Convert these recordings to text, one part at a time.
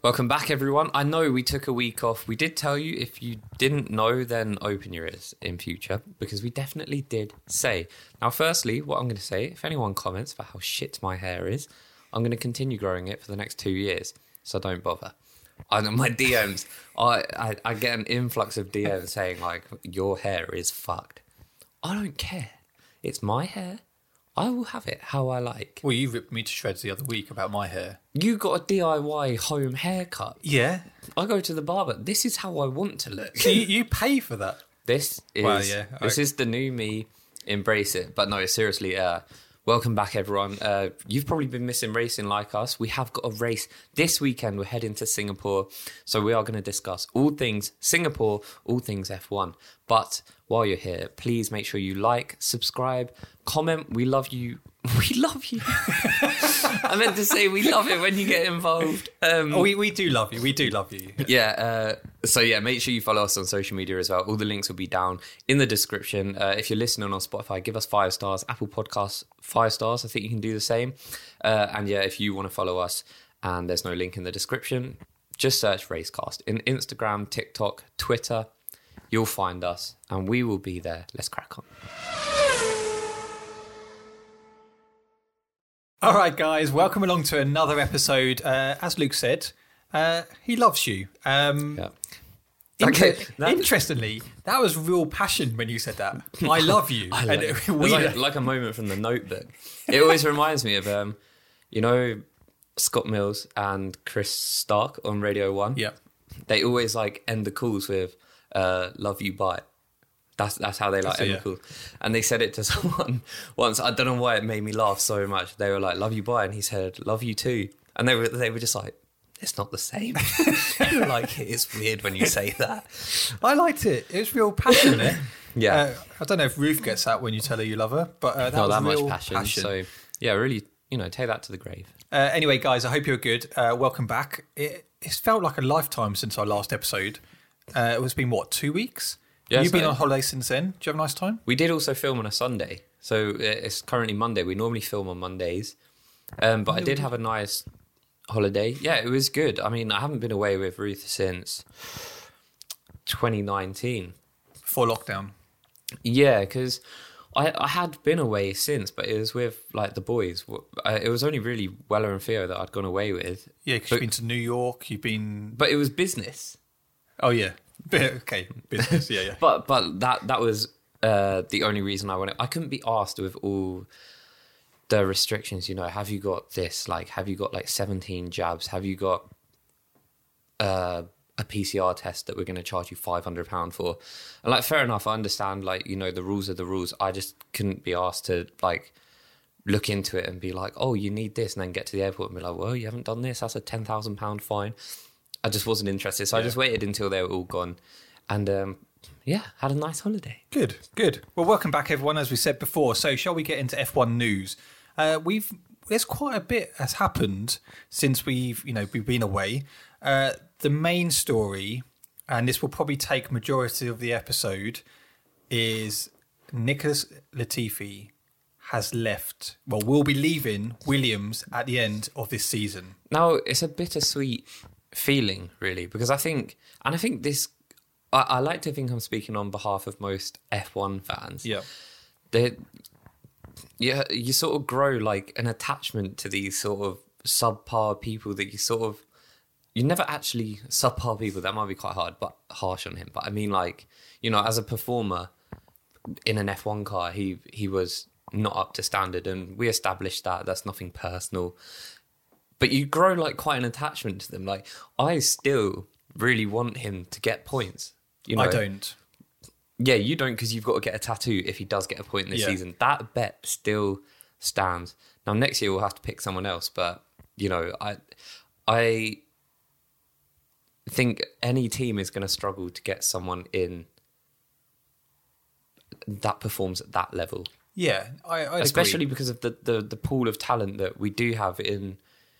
Welcome back, everyone. I know we took a week off. We did tell you, if you didn't know, then open your ears in future, because we definitely did say. Now, firstly, what I'm going to say, if anyone comments about how shit my hair is, I'm going to continue growing it for the next 2 years, so don't bother. My DMs, I get an influx of DMs saying, like, your hair is fucked. I don't care. It's my hair. I will have it how I like. Well, you ripped me to shreds the other week about my hair. You got a DIY home haircut. Yeah. I go to the barber. This is how I want to look. So you pay for that? This is the new me. Embrace it. But no, seriously, welcome back, everyone. You've probably been missing racing like us. We have got a race this weekend. We're heading to Singapore. So we are going to discuss all things Singapore, all things F1. But while you're here, please make sure you like, subscribe, comment. We love you. We love you. I meant to say we love it when you get involved. We do love you. We do love you. Yeah. So make sure you follow us on social media as well. All the links will be down in the description. If you're listening on Spotify, give us 5 stars. Apple Podcasts, 5 stars. I think you can do the same. And if you want to follow us and there's no link in the description, just search Racecast in Instagram, TikTok, Twitter. You'll find us and we will be there. Let's crack on. All right, guys, welcome along to another episode. As Luke said, he loves you. Interestingly, that was real passion when you said that. I love you. It was like a moment from The Notebook. It always reminds me of, Scott Mills and Chris Stark on Radio 1. Yeah. They always end the calls with, love you, bye. That's how they end the calls. And they said it to someone once. I don't know why it made me laugh so much. They were like, love you, bye. And he said, love you too. And they were just like, it's not the same. They were like, it's weird when you say that. I liked it. It was real passionate. Yeah. I don't know if Ruth gets that when you tell her you love her, but that not was that real much passion. So, really, take that to the grave. Anyway, guys, I hope you're good. Welcome back. It's felt like a lifetime since our last episode. It's been, 2 weeks? Yeah, You've been on holiday since then. Do you have a nice time? We did also film on a Sunday. So it's currently Monday. We normally film on Mondays. But I did have a nice holiday. Yeah, it was good. I mean, I haven't been away with Ruth since 2019. Before lockdown. Yeah, because I had been away since, but it was with the boys. It was only really Weller and Theo that I'd gone away with. Yeah, because you've been to New York, you've been... But it was business. Oh, yeah. Okay, business, yeah. But that was the only reason I went. I couldn't be asked with all the restrictions, have you got this? Have you got 17 jabs? Have you got a PCR test that we're going to charge you £500 for? And fair enough, I understand, the rules are the rules. I just couldn't be asked to look into it and be like, oh, you need this, and then get to the airport and be like, well, you haven't done this, that's a £10,000 fine. I just wasn't interested. So I just waited until they were all gone. And had a nice holiday. Good. Well, welcome back, everyone, as we said before. So shall we get into F1 news? There's quite a bit has happened since we've been away. The main story, and this will probably take majority of the episode, is Nicholas Latifi has left. Well, will be leaving Williams at the end of this season. Now, it's a bittersweet feeling, really, because I think this, I like to think I'm speaking on behalf of most F1 fans. Yeah. You sort of grow an attachment to these sort of subpar people that you never actually, subpar people, that might be quite harsh on him, but I mean as a performer in an F1 car, he was not up to standard, and we established that's nothing personal. But you grow quite an attachment to them. I still really want him to get points. I don't. Yeah, you don't, because you've got to get a tattoo if he does get a point this season. That bet still stands. Now, next year we'll have to pick someone else, but, I think any team is going to struggle to get someone in that performs at that level. Yeah, I especially agree. Because of the pool of talent that we do have in...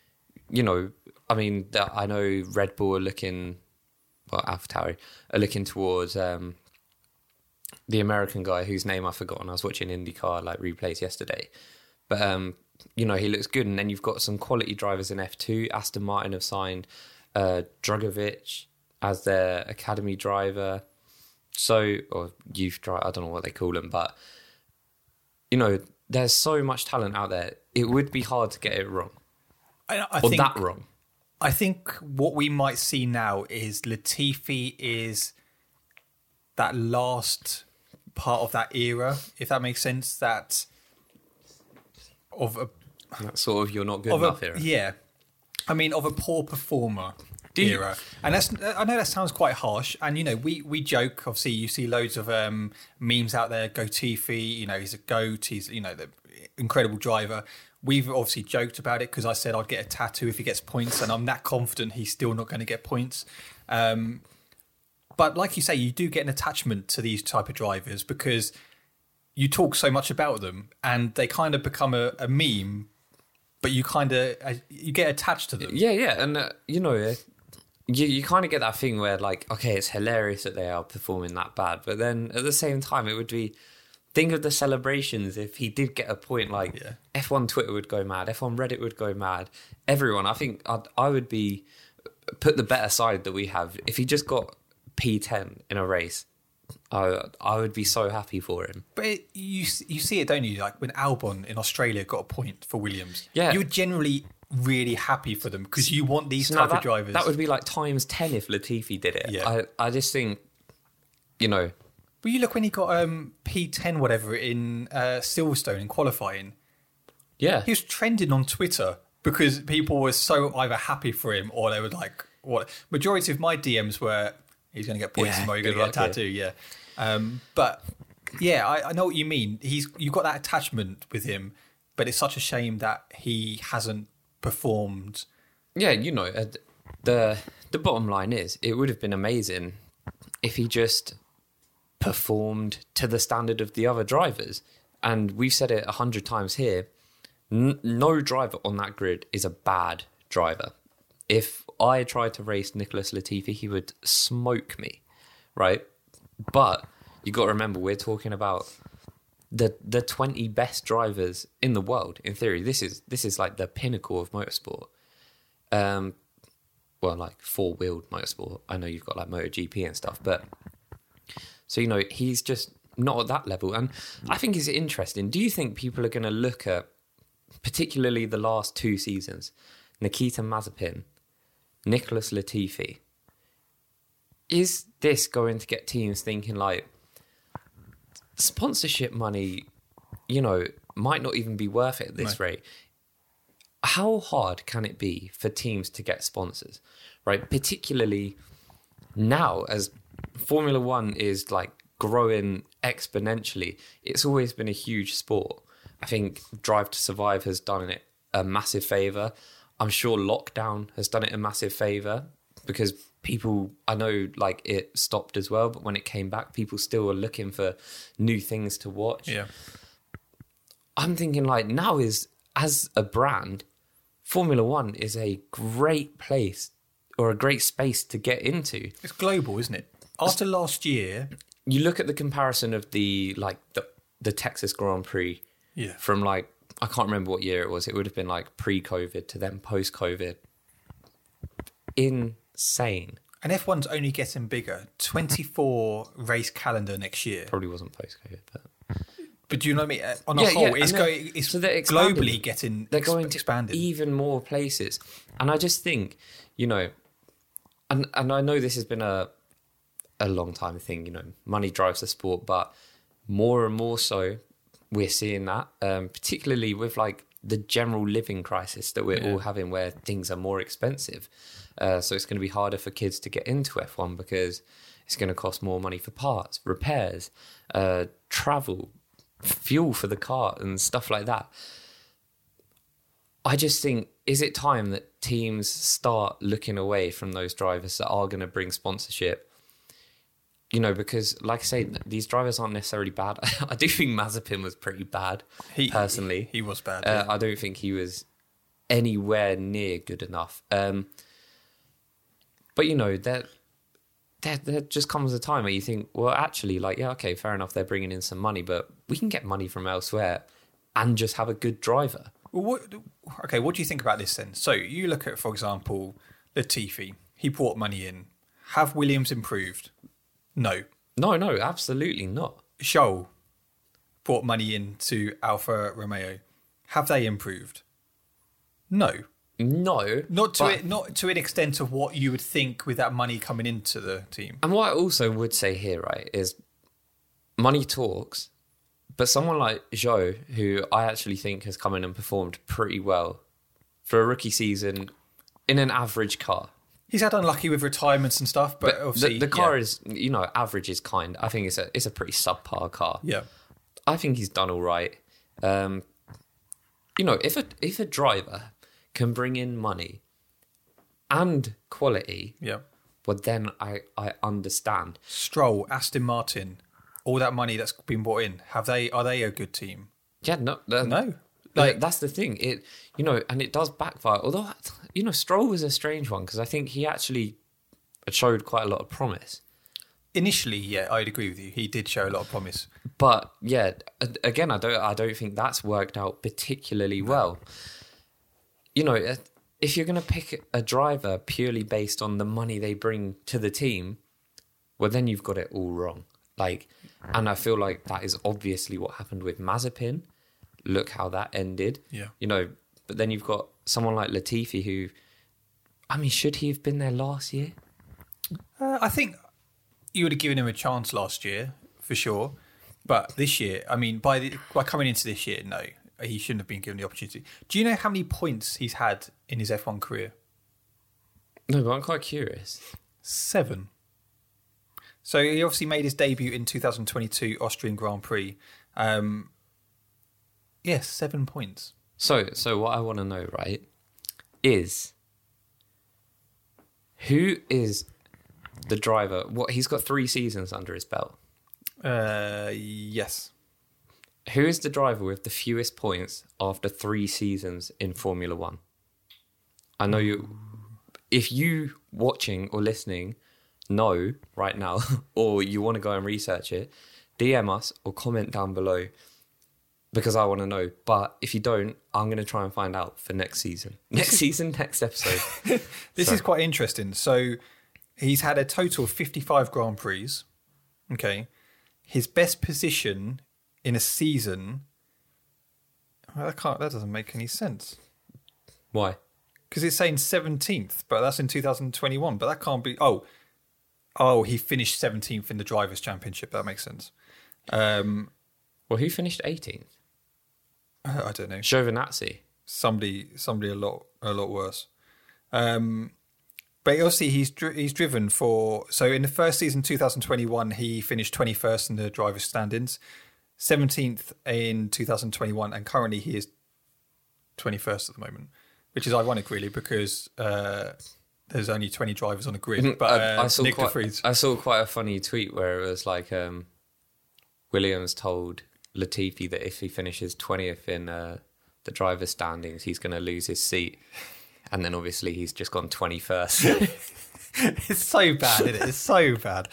I know Red Bull are looking, AlphaTauri are looking towards the American guy whose name I've forgotten. I was watching IndyCar replays yesterday, but he looks good. And then you've got some quality drivers in F2. Aston Martin have signed Drugovic as their academy driver, or youth driver, I don't know what they call them, but, you know, there's so much talent out there. It would be hard to get it wrong. I Or think that wrong. I think what we might see now is Latifi is that last part of that era, if that makes sense, that That's sort of you're not good enough era. Yeah. I mean, of a poor performer era. And I know that sounds quite harsh. And, you know, we joke, obviously, you see loads of memes out there, Gotifi, you know, he's a GOAT, he's, you know, the incredible driver. We've obviously joked about it because I said I'd get a tattoo if he gets points, and I'm that confident he's still not going to get points. But like you say, you do get an attachment to these type of drivers because you talk so much about them and they kind of become a meme, but you get attached to them. Yeah. And, you know, you kind of get that thing where, like, okay, it's hilarious that they are performing that bad. But then at the same time, it would be, think of the celebrations if he did get a point. Like, F1 Twitter would go mad. F1 Reddit would go mad. Everyone. I think I would put the better side that we have. If he just got P10 in a race, I would be so happy for him. But you see it, don't you? Like when Albon in Australia got a point for Williams. Yeah. You're generally really happy for them because you want these type of drivers. That would be like times 10 if Latifi did it. Yeah. I just think, you know. But you look when he got P10 whatever in Silverstone in qualifying. Yeah. He was trending on Twitter because people were so either happy for him or they were like, what? Majority of my DMs were, he's going to get points tomorrow, you're going to get a tattoo, yeah. But yeah, I know what you mean. You've got that attachment with him, but it's such a shame that he hasn't performed. Yeah, you know, the bottom line is it would have been amazing if he just performed to the standard of the other drivers. And we've said it 100 times here, no driver on that grid is a bad driver. If I tried to race Nicholas Latifi, he would smoke me, right? But you got to remember, we're talking about the 20 best drivers in the world. In theory, this is like the pinnacle of motorsport. Well, like four-wheeled motorsport. I know you've got like MotoGP and stuff, but so, you know, he's just not at that level. And I think it's interesting. Do you think people are going to look at, particularly the last two seasons, Nikita Mazepin, Nicholas Latifi, is this going to get teams thinking like sponsorship money, you know, might not even be worth it at this rate? How hard can it be for teams to get sponsors, right? Particularly now as Formula One is like growing exponentially. It's always been a huge sport. I think Drive to Survive has done it a massive favour. I'm sure lockdown has done it a massive favour because people, I know like it stopped as well, but when it came back, people still were looking for new things to watch. Yeah. I'm thinking like now is, as a brand, Formula One is a great place or a great space to get into. It's global, isn't it? After last year, you look at the comparison of the Texas Grand Prix from like, I can't remember what year it was. It would have been like pre-COVID to then post-COVID. Insane. And F1's only getting bigger. 24 race calendar next year. Probably wasn't post-COVID, but do you know what I mean? On a whole, it's so they're globally getting they're going to expanded. Even more places. And I just think, you know, and I know this has been a long time thing, you know, money drives the sport, but more and more so we're seeing that, particularly with like the general living crisis that we're all having where things are more expensive. So it's going to be harder for kids to get into F1 because it's going to cost more money for parts, repairs, travel, fuel for the car and stuff like that. I just think, is it time that teams start looking away from those drivers that are going to bring sponsorship? You know, because like I say, these drivers aren't necessarily bad. I do think Mazepin was pretty bad, personally. He was bad. I don't think he was anywhere near good enough. But, you know, there just comes a time where you think, well, actually, like, yeah, okay, fair enough, they're bringing in some money, but we can get money from elsewhere and just have a good driver. Well, what do you think about this then? So you look at, for example, Latifi, he brought money in. Have Williams improved? No. No, absolutely not. Shoal brought money into Alfa Romeo. Have they improved? No. No. Not to an extent of what you would think with that money coming into the team. And what I also would say here, right, is money talks, but someone like Zhou, who I actually think has come in and performed pretty well for a rookie season in an average car. He's had unlucky with retirements and stuff, but obviously the car is, average is kind. I think it's a pretty subpar car. Yeah. I think he's done all right. If a driver can bring in money and quality, well, then I understand. Stroll, Aston Martin, all that money that's been brought in, are they a good team? Yeah, no. That's the thing. And it does backfire. Although, Stroll was a strange one because I think he actually showed quite a lot of promise. Initially, yeah, I'd agree with you. He did show a lot of promise. But yeah, again, I don't think that's worked out particularly well. If you're going to pick a driver purely based on the money they bring to the team, well, then you've got it all wrong. And I feel like that is obviously what happened with Mazepin. Look how that ended. Yeah. But then you've got someone like Latifi who, should he have been there last year? I think you would have given him a chance last year, for sure. But this year, by coming into this year, no, he shouldn't have been given the opportunity. Do you know how many points he's had in his F1 career? No, but I'm quite curious. 7. So he obviously made his debut in 2022 Austrian Grand Prix. Yes, 7 points. So what I want to know, right, is who is the driver? He's got 3 seasons under his belt. Yes. Who is the driver with the fewest points after 3 seasons in Formula One? I know you. If you watching or listening know right now, or you want to go and research it, DM us or comment down below because I want to know. But if you don't, I'm going to try and find out for next season. Next episode. This is quite interesting. So he's had a total of 55 Grand Prix. Okay. His best position in a season, that doesn't make any sense. Why? Because it's saying 17th, but that's in 2021. But that can't be. Oh, he finished 17th in the Drivers' Championship. That makes sense. Well, who finished 18th? I don't know. Giovinazzi. Somebody a lot worse. But obviously he's driven for. So in the first season, 2021, he finished 21st in the drivers' standings, 17th in 2021, and currently he is 21st at the moment, which is ironic, really, because there's only 20 drivers on the grid. But I saw quite a funny tweet where it was like Williams told Latifi that if he finishes 20th in the driver's standings, he's going to lose his seat. And then obviously he's just gone 21st. It's so bad, isn't it? It's so bad.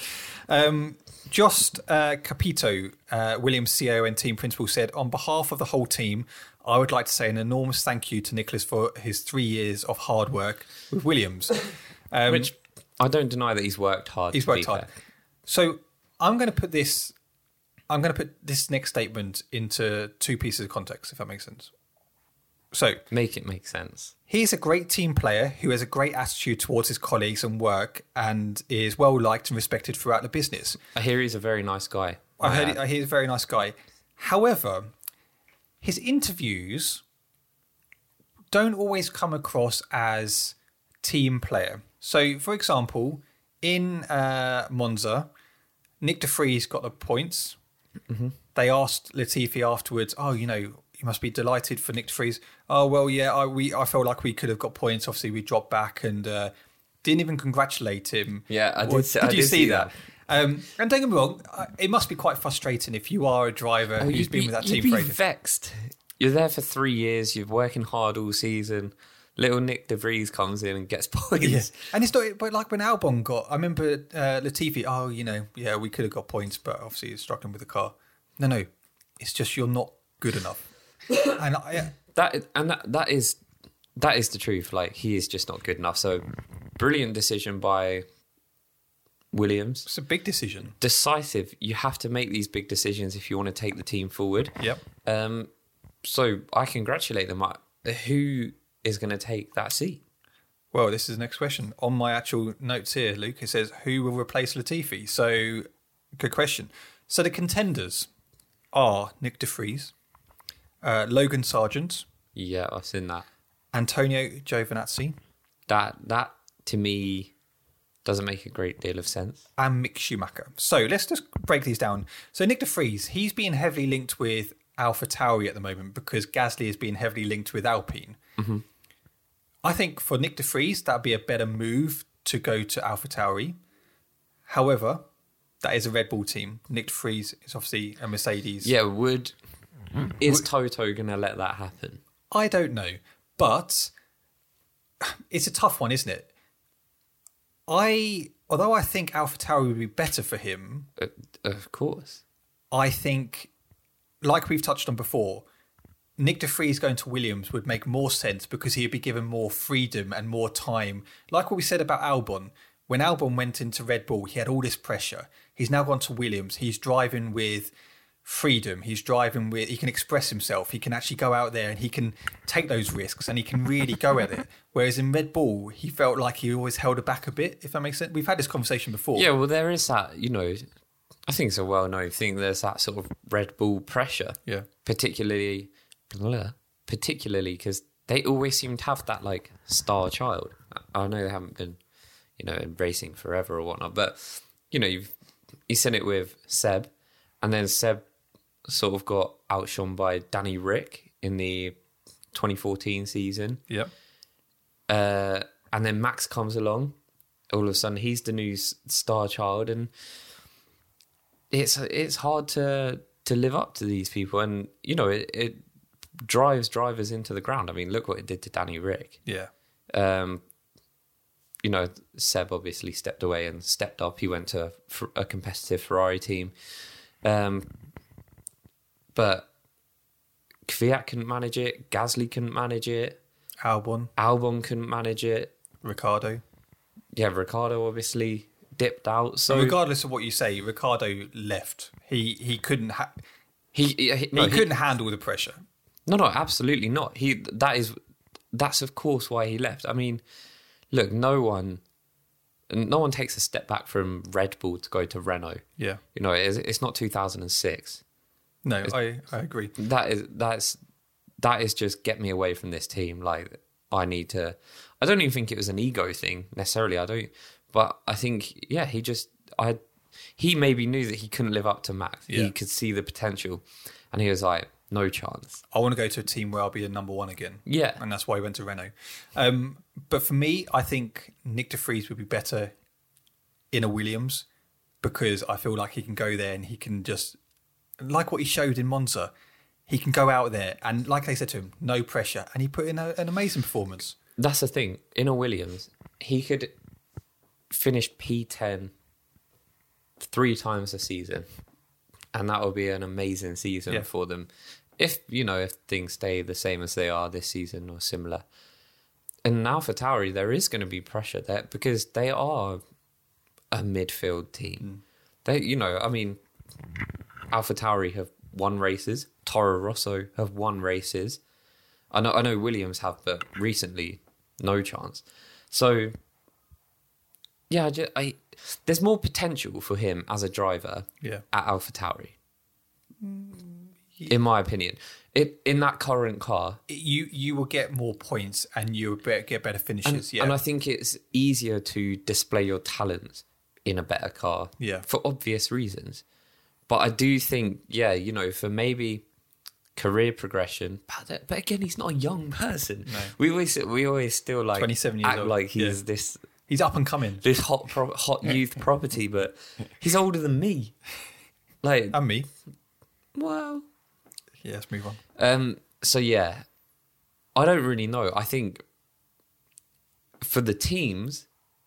Jost Capito, Williams CEO and team principal, said, on behalf of the whole team, I would like to say an enormous thank you to Nicholas for his 3 years of hard work with Williams. Which I don't deny that he's worked hard. He's worked hard. So I'm going to put this next statement into 2 pieces of context, if that makes sense. So make it make sense. He's a great team player who has a great attitude towards his colleagues and work and is well liked and respected throughout the business. I hear he's a very nice guy. I hear he's a very nice guy. However, his interviews don't always come across as team player. So, for example, in Monza, Nick de Vries got the points. Mm-hmm. They asked Latifi afterwards, you must be delighted for Nick de Vries. Oh, well, yeah, I felt like we could have got points. Obviously, we dropped back and didn't even congratulate him. Yeah, I did. Did you see that? And don't get me wrong, it must be quite frustrating if you are a driver who's been with that team for ages. You'd be vexed. You're there for 3 years. You're working hard all season. Little Nick de Vries comes in and gets points. Yeah. And it's not, but like when Albon got, I remember Latifi, we could have got points, but obviously he's struggling with the car. No, it's just you're not good enough. And that is the truth. Like, he is just not good enough. So brilliant decision by Williams. It's a big decision. Decisive. You have to make these big decisions if you want to take the team forward. Yep. So I congratulate them. Who is going to take that seat? Well, this is the next question. On my actual notes here, Luke, it says, who will replace Latifi? So, good question. So the contenders are Nick DeFries, Logan Sargent, Yeah, I've seen that. Antonio Giovinazzi, That to me doesn't make a great deal of sense. and Mick Schumacher. So let's just break these down. So Nick DeFries, he's being heavily linked with AlphaTauri at the moment because Gasly is being heavily linked with Alpine. Mm-hmm. I think for Nick DeFries, that'd be a better move to go to AlphaTauri. However, that is a Red Bull team. Nick DeFries is obviously a Mercedes. Yeah, is Toto going to let that happen? I don't know, but it's a tough one, isn't it? Although I think AlphaTauri would be better for him, Of course. I think, like we've touched on before, Nick DeFries going to Williams would make more sense because he'd be given more freedom and more time. Like what we said about Albon. When Albon went into Red Bull, he had all this pressure. He's now gone to Williams. He's driving with freedom. He can express himself. He can actually go out there and he can take those risks and he can really go at it. Whereas in Red Bull, he felt like he always held it back a bit, if that makes sense. We've had this conversation before. Yeah, well, there is that, I think it's a well-known thing. There's that sort of Red Bull pressure. Yeah. Particularly because they always seem to have that, like, star child. I know they haven't been, in racing forever or whatnot, but, you've seen it with Seb, and then Seb sort of got outshone by Danny Rick in the 2014 season. Yep. And then Max comes along. All of a sudden, he's the new star child, and it's hard to live up to these people, and it drives drivers into the ground. I mean, look what it did to Danny Rick. Yeah. Seb obviously stepped away and stepped up. He went to a competitive Ferrari team. But Kvyat couldn't manage it. Gasly couldn't manage it. Albon couldn't manage it. Ricciardo. Yeah, Ricciardo obviously dipped out. So regardless of what you say, Ricciardo left. He couldn't. he couldn't handle the pressure. No, absolutely not. That's of course why he left. I mean, look, no one takes a step back from Red Bull to go to Renault. Yeah. It's not 2006. No, I agree. That is just get me away from this team. Like, I don't even think it was an ego thing necessarily. But I think, yeah, he maybe knew that he couldn't live up to Max. Yeah. He could see the potential, and he was like, no chance. I want to go to a team where I'll be a number one again. Yeah. And that's why he went to Renault. But for me, I think Nick DeFries would be better in a Williams because I feel like he can go there and he can just, like what he showed in Monza, he can go out there and, like they said to him, no pressure. And he put in an amazing performance. That's the thing. In a Williams, he could finish P10 3 times a season, and that will be an amazing season for them. If things stay the same as they are this season or similar. And AlphaTauri, there is going to be pressure there because they are a midfield team. They, AlphaTauri have won races. Toro Rosso have won races. I know Williams have, but recently, no chance. So, yeah, there's more potential for him as a driver at AlphaTauri. In my opinion, in that current car, you will get more points and you will get better finishes. And I think it's easier to display your talents in a better car, for obvious reasons. But I do think, for maybe career progression. But again, he's not a young person. No. We always still 27 years act old. like he's this. He's up and coming. This hot youth property, but he's older than me. And me. Well. Yeah, let's move on. So yeah, I don't really know. I think for the teams,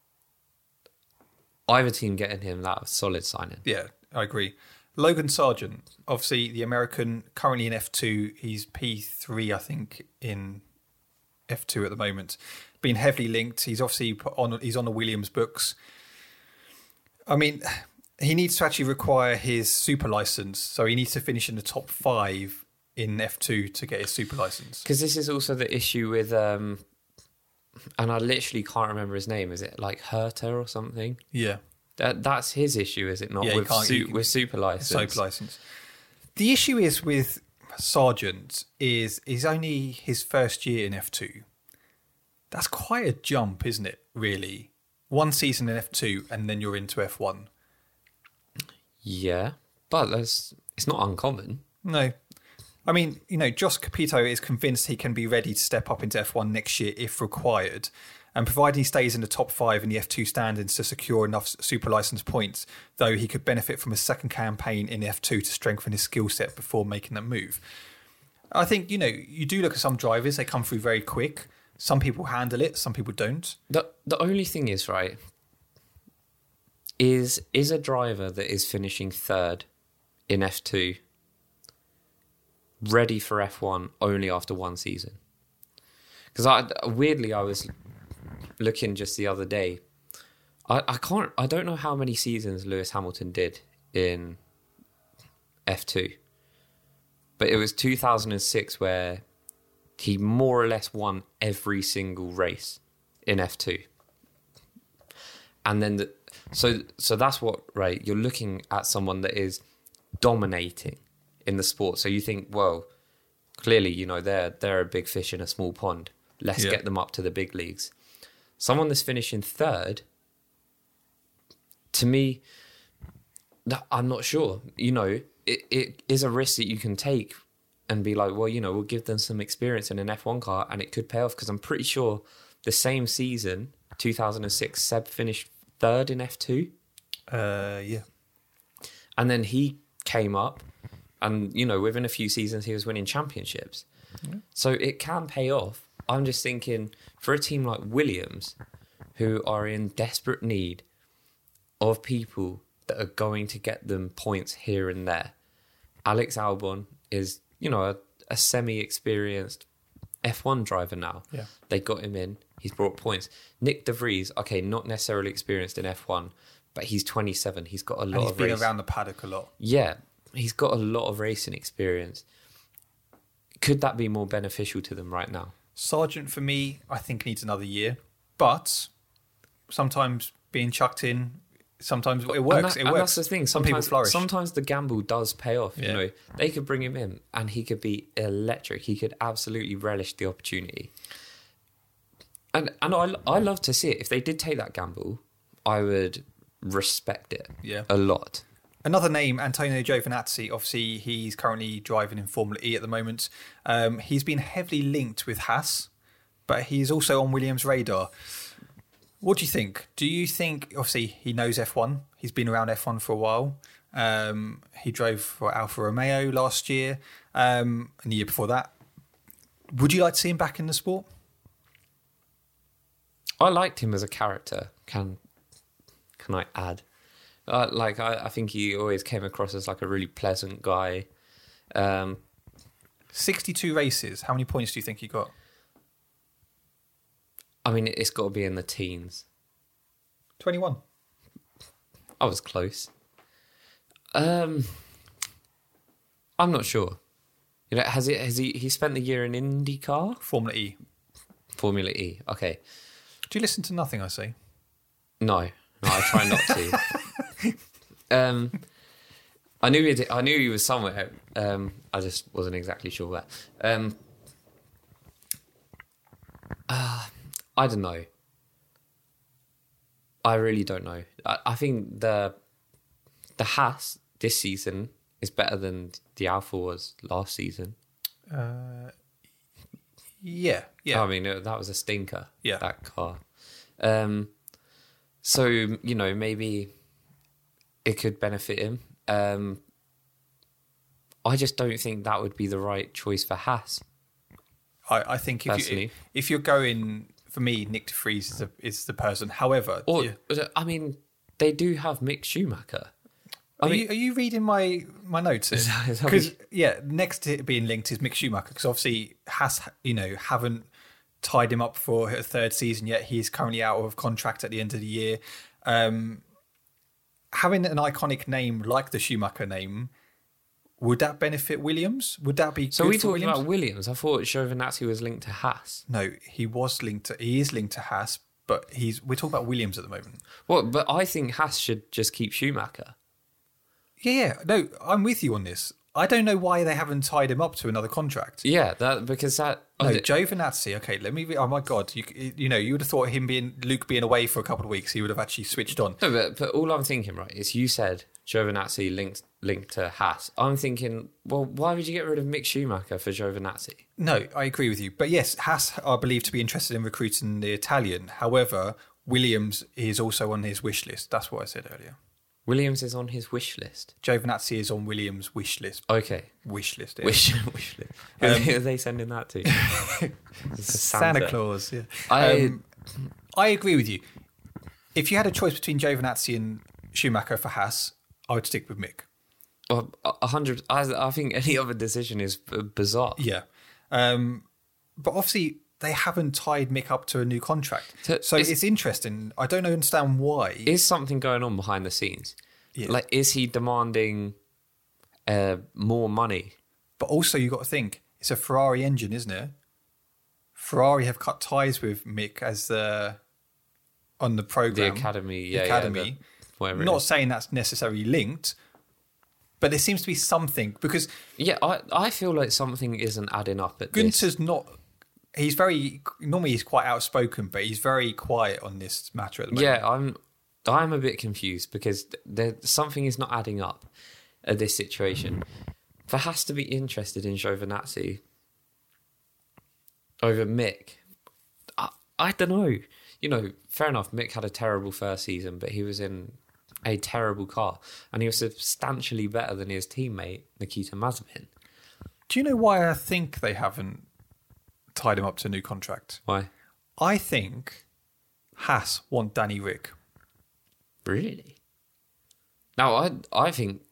either team getting him that solid signing. Yeah, I agree. Logan Sargent, obviously the American, currently in F2. He's P3, I think, in F2 at the moment. been heavily linked. He's obviously he's on the Williams books. I mean, he needs to actually require his super license, so he needs to finish in the top 5 in F2 to get his super license. Because this is also the issue with, and I literally can't remember his name. Is it like Herter or something? Yeah. That's his issue, is it not? Yeah, with super license. Super license. The issue is with Sargent is only his first year in F2. That's quite a jump, isn't it, really? 1 season in F2 and then you're into F1. Yeah, but it's not uncommon. No. I mean, Josh Capito is convinced he can be ready to step up into F1 next year if required. And provided he stays in the top 5 in the F2 standings to secure enough super license points, though he could benefit from a second campaign in F2 to strengthen his skill set before making that move. I think, you do look at some drivers, they come through very quick. Some people handle it, some people don't. The only thing is, right, is a driver that is finishing 3rd in F2 ready for F1 only after 1 season? Because I was looking just the other day. I don't know how many seasons Lewis Hamilton did in F2, but it was 2006 where he more or less won every single race in F2. And then so that's what, right, you're looking at someone that is dominating in the sport. So you think, well, clearly, they're a big fish in a small pond. Let's get them up to the big leagues. Someone that's finishing 3rd, to me, I'm not sure. It is a risk that you can take and be like, well, we'll give them some experience in an F1 car and it could pay off, because I'm pretty sure the same season, 2006, Seb finished 3rd in F2. Yeah. And then he came up and, within a few seasons, he was winning championships. Yeah. So it can pay off. I'm just thinking, for a team like Williams, who are in desperate need of people that are going to get them points here and there, Alex Albon is, a semi-experienced F1 driver now. Yeah. They got him in. He's brought points. Nick De Vries, okay, not necessarily experienced in F1, but he's 27. He's got a lot of racing. He's been around the paddock a lot. Yeah, he's got a lot of racing experience. Could that be more beneficial to them right now? Sargent, for me, I think needs another year. But sometimes being chucked in, sometimes it works. And that's the thing. Some people flourish. Sometimes the gamble does pay off. Yeah. They could bring him in and he could be electric. He could absolutely relish the opportunity. And I love to see it. If they did take that gamble, I would respect it a lot. Another name, Antonio Giovinazzi. Obviously, he's currently driving in Formula E at the moment. He's been heavily linked with Haas, but he's also on Williams' radar. What do you think? Do you think, obviously, he knows F1. He's been around F1 for a while. He drove for Alfa Romeo last year and the year before that. Would you like to see him back in the sport? I liked him as a character. Can I add? I think he always came across as like a really pleasant guy. 62 races. How many points do you think he got? I mean, it's got to be in the teens. 21. I was close. I'm not sure. Has he spent the year in IndyCar? Formula E. Formula E. Okay. Do you listen to nothing I say? No, I try not to. I knew he was somewhere. I just wasn't exactly sure where. I don't know. I really don't know. I think the Haas this season is better than the Alfa was last season. Yeah. I mean, that was a stinker. Yeah, that car. So maybe it could benefit him. I just don't think that would be the right choice for Haas. I think if you're going, for me, Nick De Vries is the person. However, I mean, they do have Mick Schumacher. Are you reading my notes? Because next to it being linked is Mick Schumacher. Because obviously Haas, haven't tied him up for a third season yet. He is currently out of contract at the end of the year. Having an iconic name like the Schumacher name, would that benefit Williams? Would that be So good we for talking Williams? about Williams. I thought Giovinazzi was linked to Haas. No, he is linked to Haas, but we're talking about Williams at the moment. Well, but I think Haas should just keep Schumacher. Yeah, no, I'm with you on this. I don't know why they haven't tied him up to another contract. Yeah, because that. No, Giovinazzi. Okay, let me. Oh my God, you know, you would have thought Luke being away for a couple of weeks, he would have actually switched on. No, but all I'm thinking, right, is you said Giovinazzi linked to Haas. I'm thinking, well, why would you get rid of Mick Schumacher for Giovinazzi? No, I agree with you. But yes, Haas are believed to be interested in recruiting the Italian. However, Williams is also on his wish list. That's what I said earlier. Williams is on his wish list. Giovinazzi is on Williams' wish list. Okay. Wish list. Yeah. Wish list. Who are they sending that to? Santa Claus. Yeah. I agree with you. If you had a choice between Giovinazzi and Schumacher for Haas, I would stick with Mick. Well, 100. I think any other decision is bizarre. Yeah. But obviously, they haven't tied Mick up to a new contract. So it's interesting. I don't understand why. Is something going on behind the scenes? Yeah. Like, is he demanding more money? But also, you got to think, it's a Ferrari engine, isn't it? Ferrari have cut ties with Mick as on the program. The academy, The academy. Whatever. Not saying that's necessarily linked, but there seems to be something because Yeah, I feel like something isn't adding up at this. Gunter's not. He's normally he's quite outspoken, but he's very quiet on this matter at the moment. Yeah, I'm a bit confused because something is not adding up at this situation. There has to be interested in Giovinazzi over Mick. I don't know. You know, fair enough, Mick had a terrible first season, but he was in a terrible car and he was substantially better than his teammate, Nikita Mazepin. Do you know why I think they haven't tied him up to a new contract? Why? I think Haas want Danny Rick. Really? Now, I think,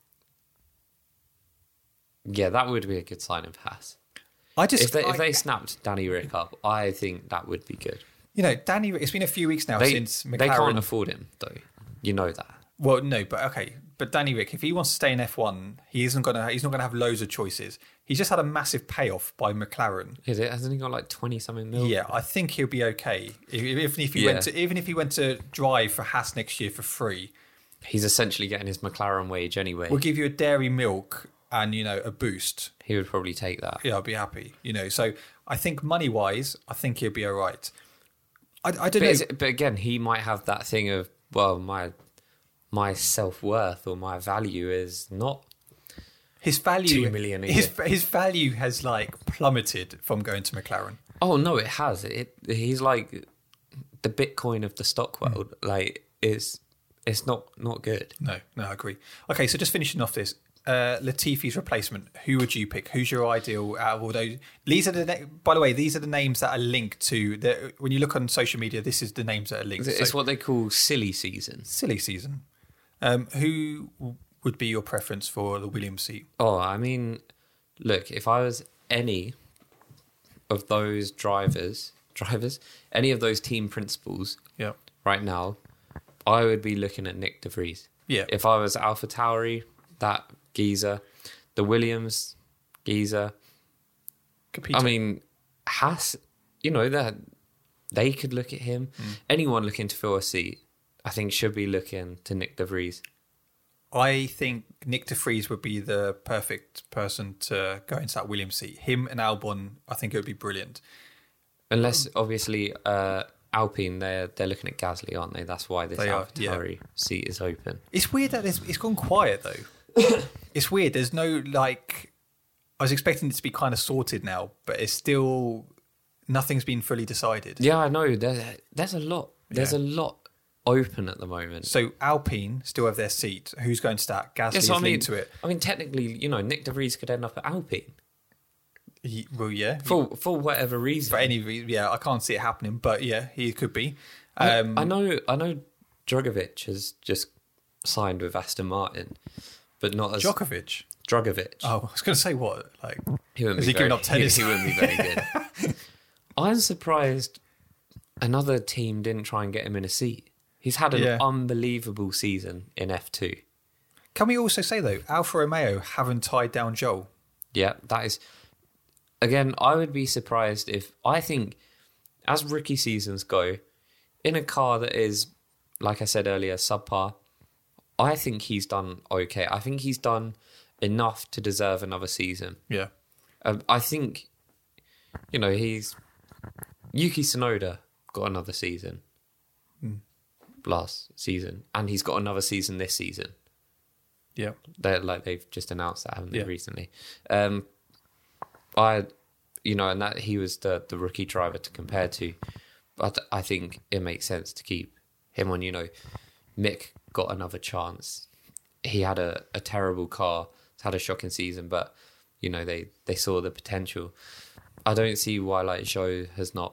yeah, that would be a good sign of Haas. If they snapped Danny Rick up, I think that would be good. You know, Danny Rick, it's been a few weeks now since McLaren. They can't afford him, though. You know that. Well, no, but okay. But Danny Rick, if he wants to stay in F1, he's not gonna have loads of choices. He's just had a massive payoff by McLaren. Is it? Hasn't he got like 20-something mil? Yeah, I think he'll be okay. Even if he went to drive for Haas next year for free, he's essentially getting his McLaren wage anyway. we'll give you a dairy milk and a boost. He would probably take that. Yeah, I'll be happy. So I think money wise, I think he'll be all right. I don't know. But again, he might have that thing of, well, my self-worth or my value is not his value. 2 million a year. His value has plummeted from going to McLaren. Oh no, it has. He's like the Bitcoin of the stock world. It's not good. No, I agree. Okay, so just finishing off this, Latifi's replacement. Who would you pick? Who's your ideal out of all those? By the way, these are the names that are linked to. When you look on social media, this is the names that are linked. It's what they call silly season. Silly season. Who would be your preference for the Williams seat? Oh, I mean, look, if I was any of those drivers, any of those team principals, Yeah. right now, I would be looking at Nick De Vries. Yeah. If I was AlphaTauri, that geezer, the Williams geezer. Capito. I mean, Haas, that they could look at him. Anyone looking to fill a seat, I think, should be looking to Nick De Vries. I think Nick De Vries would be the perfect person to go into that Williams seat. Him and Albon, I think it would be brilliant. Unless, obviously, Alpine, they're looking at Gasly, aren't they? That's why this AlphaTauri seat is open. It's weird that it's gone quiet, though. It's weird. There's no, I was expecting it to be kind of sorted now, but it's still, nothing's been fully decided. Yeah, I know. There's a lot. There's a lot open at the moment. So Alpine still have their seat. Who's going to start? Gasly is linked to it. I mean, technically, Nick De Vries could end up at Alpine. Well, yeah. For whatever reason. For any reason, yeah. I can't see it happening, but yeah, he could be. I know Drogovic has just signed with Aston Martin, but not as... Djokovic? Drogovic. Oh, I was going to say what? He wouldn't has be he given up tennis? He wouldn't be very good. I'm surprised another team didn't try and get him in a seat. He's had an unbelievable season in F2. Can we also say, though, Alfa Romeo haven't tied down Joel? Yeah, that is... Again, I would be surprised if... I think, as rookie seasons go, in a car that is, like I said earlier, subpar, I think he's done okay. I think he's done enough to deserve another season. Yeah. I think, he's... Yuki Tsunoda got another season last season, and he's got another season this season. Yeah. They've just announced that, haven't they, recently? And that he was the rookie driver to compare to. But I think it makes sense to keep him on. Mick got another chance. He had a terrible car. He's had a shocking season, but they saw the potential. I don't see why Zhou has not.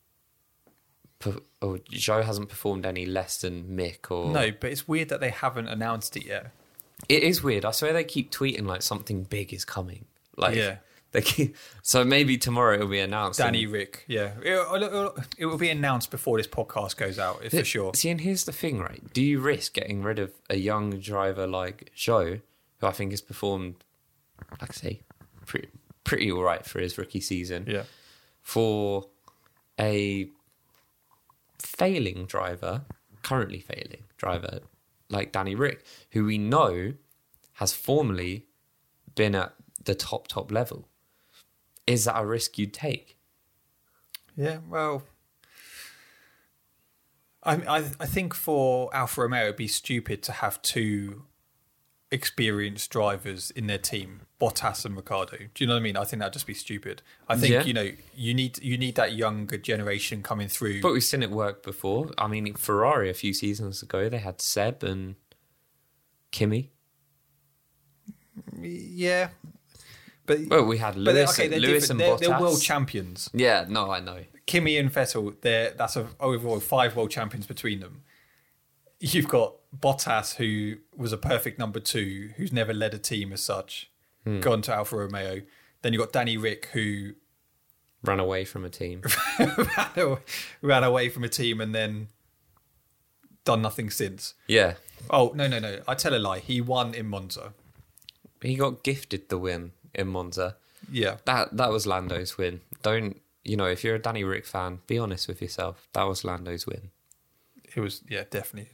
Or Zhou hasn't performed any less than Mick. Or no, but it's weird that they haven't announced it yet. It is weird. I swear they keep tweeting like something big is coming. Yeah. They keep, so maybe tomorrow it'll be announced. Danny Rick, yeah. It will be announced before this podcast goes out, for sure. See, and here's the thing, right? Do you risk getting rid of a young driver like Zhou, who I think has performed, like I say, pretty all right for his rookie season, for a currently failing driver like Danny Rick, who we know has formerly been at the top level? Is that a risk you'd take? Yeah, well, I think for Alfa Romeo it'd be stupid to have two experienced drivers in their team, Bottas and Ricciardo. Do you know what I mean? I think that'd just be stupid. I think you need that younger generation coming through. But we've seen it work before. I mean, Ferrari a few seasons ago, they had Seb and Kimi. Yeah. But we had Lewis, Lewis and Bottas. They're world champions. Yeah, no, I know. Kimi and Vettel, that's overall 5 world champions between them. You've got Bottas, who was a perfect number 2, who's never led a team as such, gone to Alfa Romeo. Then you've got Danny Rick, who ran away from a team. ran away from a team and then done nothing since. Yeah. Oh, no. I tell a lie. He won in Monza. He got gifted the win in Monza. Yeah. That was Lando's win. Don't, if you're a Danny Rick fan, be honest with yourself. That was Lando's win. It was, yeah, definitely.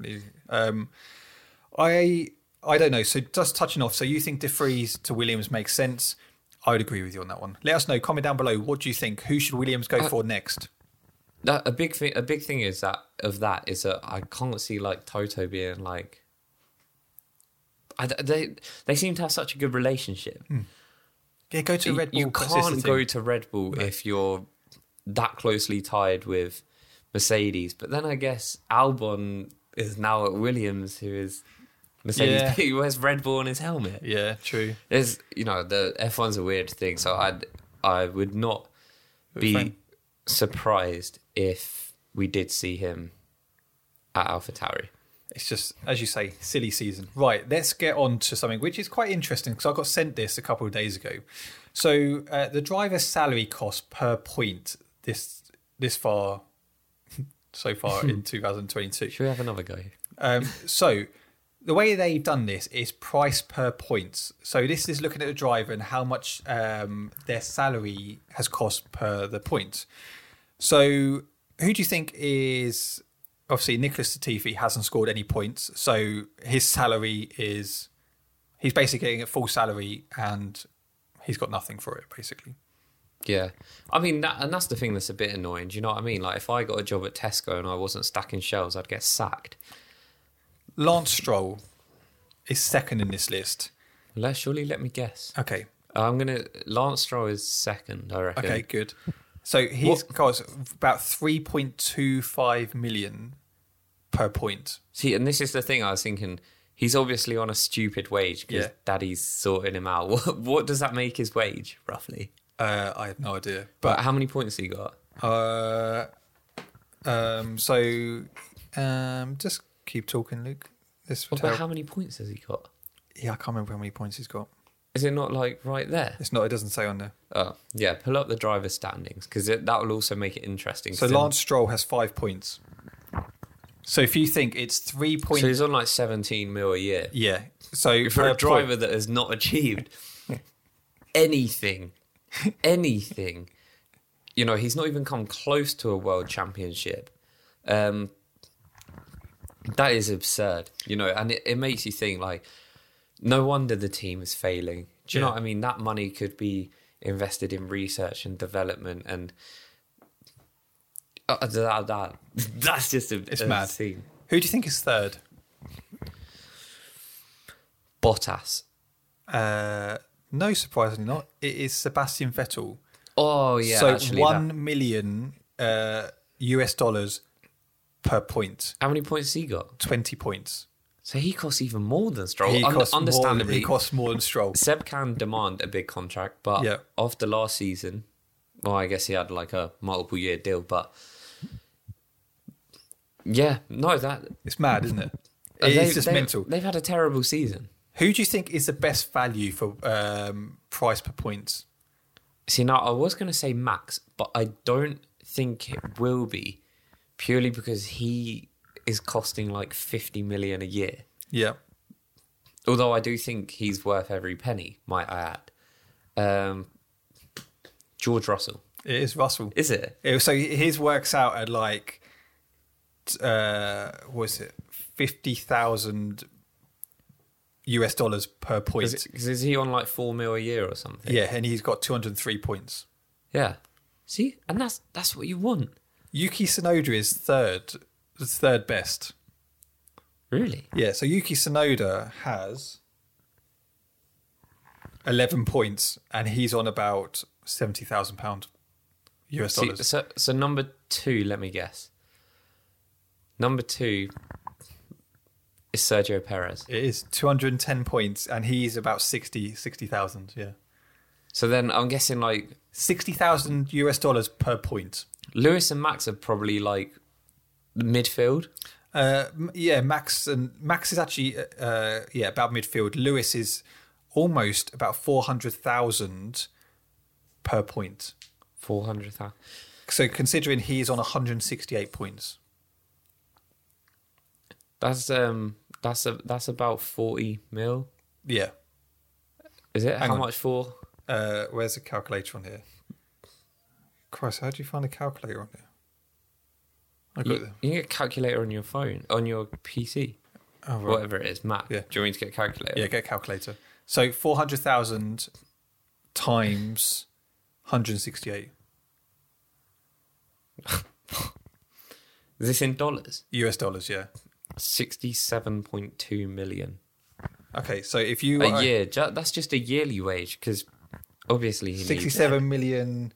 I don't know. So just touching off, so you think De Vries to Williams makes sense? I would agree with you on that one. Let us know. Comment down below. What do you think? Who should Williams go for next? A big thing is that I can't see like Toto being like. They seem to have such a good relationship. Yeah, go to Red Bull. You can't go to Red Bull if you're that closely tied with Mercedes. But then I guess Albon is now at Williams, who is Mercedes. He wears Red Bull on his helmet. Yeah, true. There's, the F1's a weird thing. So I would not be surprised if we did see him at AlphaTauri. It's just, as you say, silly season. Right, let's get on to something which is quite interesting because I got sent this a couple of days ago. So the driver's salary cost per point this far, so far in 2022. Should we have another go? So the way they've done this is price per points. So this is looking at the driver and how much their salary has cost per the point. So who do you think is... Obviously, Nicholas Latifi hasn't scored any points, so his salary is... He's basically getting a full salary and he's got nothing for it, basically. Yeah. I mean, that's the thing that's a bit annoying. Do you know what I mean? Like, if I got a job at Tesco and I wasn't stacking shelves, I'd get sacked. Lance Stroll is second in this list. Surely let me guess. Okay. Lance Stroll is second, I reckon. Okay, good. So he's got about 3.25 million per point. See, and this is the thing I was thinking. He's obviously on a stupid wage because Daddy's sorting him out. What does that make his wage, roughly? I have no idea. But how many points has he got? Just keep talking, Luke. But how many points has he got? Yeah, I can't remember how many points he's got. Is it not like right there? It's not. It doesn't say on there. Oh, yeah. Pull up the driver standings because that will also make it interesting. So Lance Stroll has 5 points. So if you think it's 3 points, so he's on like 17 mil a year. yeah. So For a driver that has not achieved anything, you know, he's not even come close to a world championship. That is absurd, you know, and it makes you think like, no wonder the team is failing. Do you know what I mean? That money could be invested in research and development, and that's just it's mad. scene. Who do you think is third? Bottas. No, surprisingly not. It is Sebastian Vettel. Oh yeah, So actually, $1 million US dollars per point. how many points has he got? 20 points. So he costs even more than Stroll. He costs Understandably, he costs more than Stroll. Seb can demand a big contract, but Yeah. after last season, well, I guess he had like a multiple year deal, but yeah, no, that It's mad, isn't it? It's just mental. They've had a terrible season. Who do you think is the best value for price per points? See, now I was going to say Max, but I don't think it will be purely because he is costing like 50 million a year. Yeah. Although I do think he's worth every penny, might I add. George Russell. It is Russell. Is it? So his works out at like, what is it, 50,000 US dollars per point. Is he on like 4 mil a year or something? Yeah, and he's got 203 points. Yeah. See? And that's what you want. Yuki Tsunoda is third best. Really? Yeah, so Yuki Tsunoda has 11 points and he's on about £70,000 US dollars. So number 2, let me guess. Number 2 is Sergio Perez. It is 210 points and he's about 60,000, yeah. So then I'm guessing like 60,000 US dollars per point. Lewis and Max are probably like the midfield. Yeah, Max is actually about midfield. Lewis is almost about 400,000 per point. 400,000. So considering he's on 168 points. That's about 40 mil. Yeah. Is it? Hang How on. much for? Where's the calculator on here? Christ, how do you find a calculator on here? I got You can get a calculator on your phone, on your PC, oh, right. whatever it is, Mac. Yeah. Do you want me to get a calculator? Yeah, get a calculator. So 400,000 times 168 Is this in dollars? US dollars, yeah. 67.2 million Okay, so if you a year. That's just a yearly wage because obviously he 67 million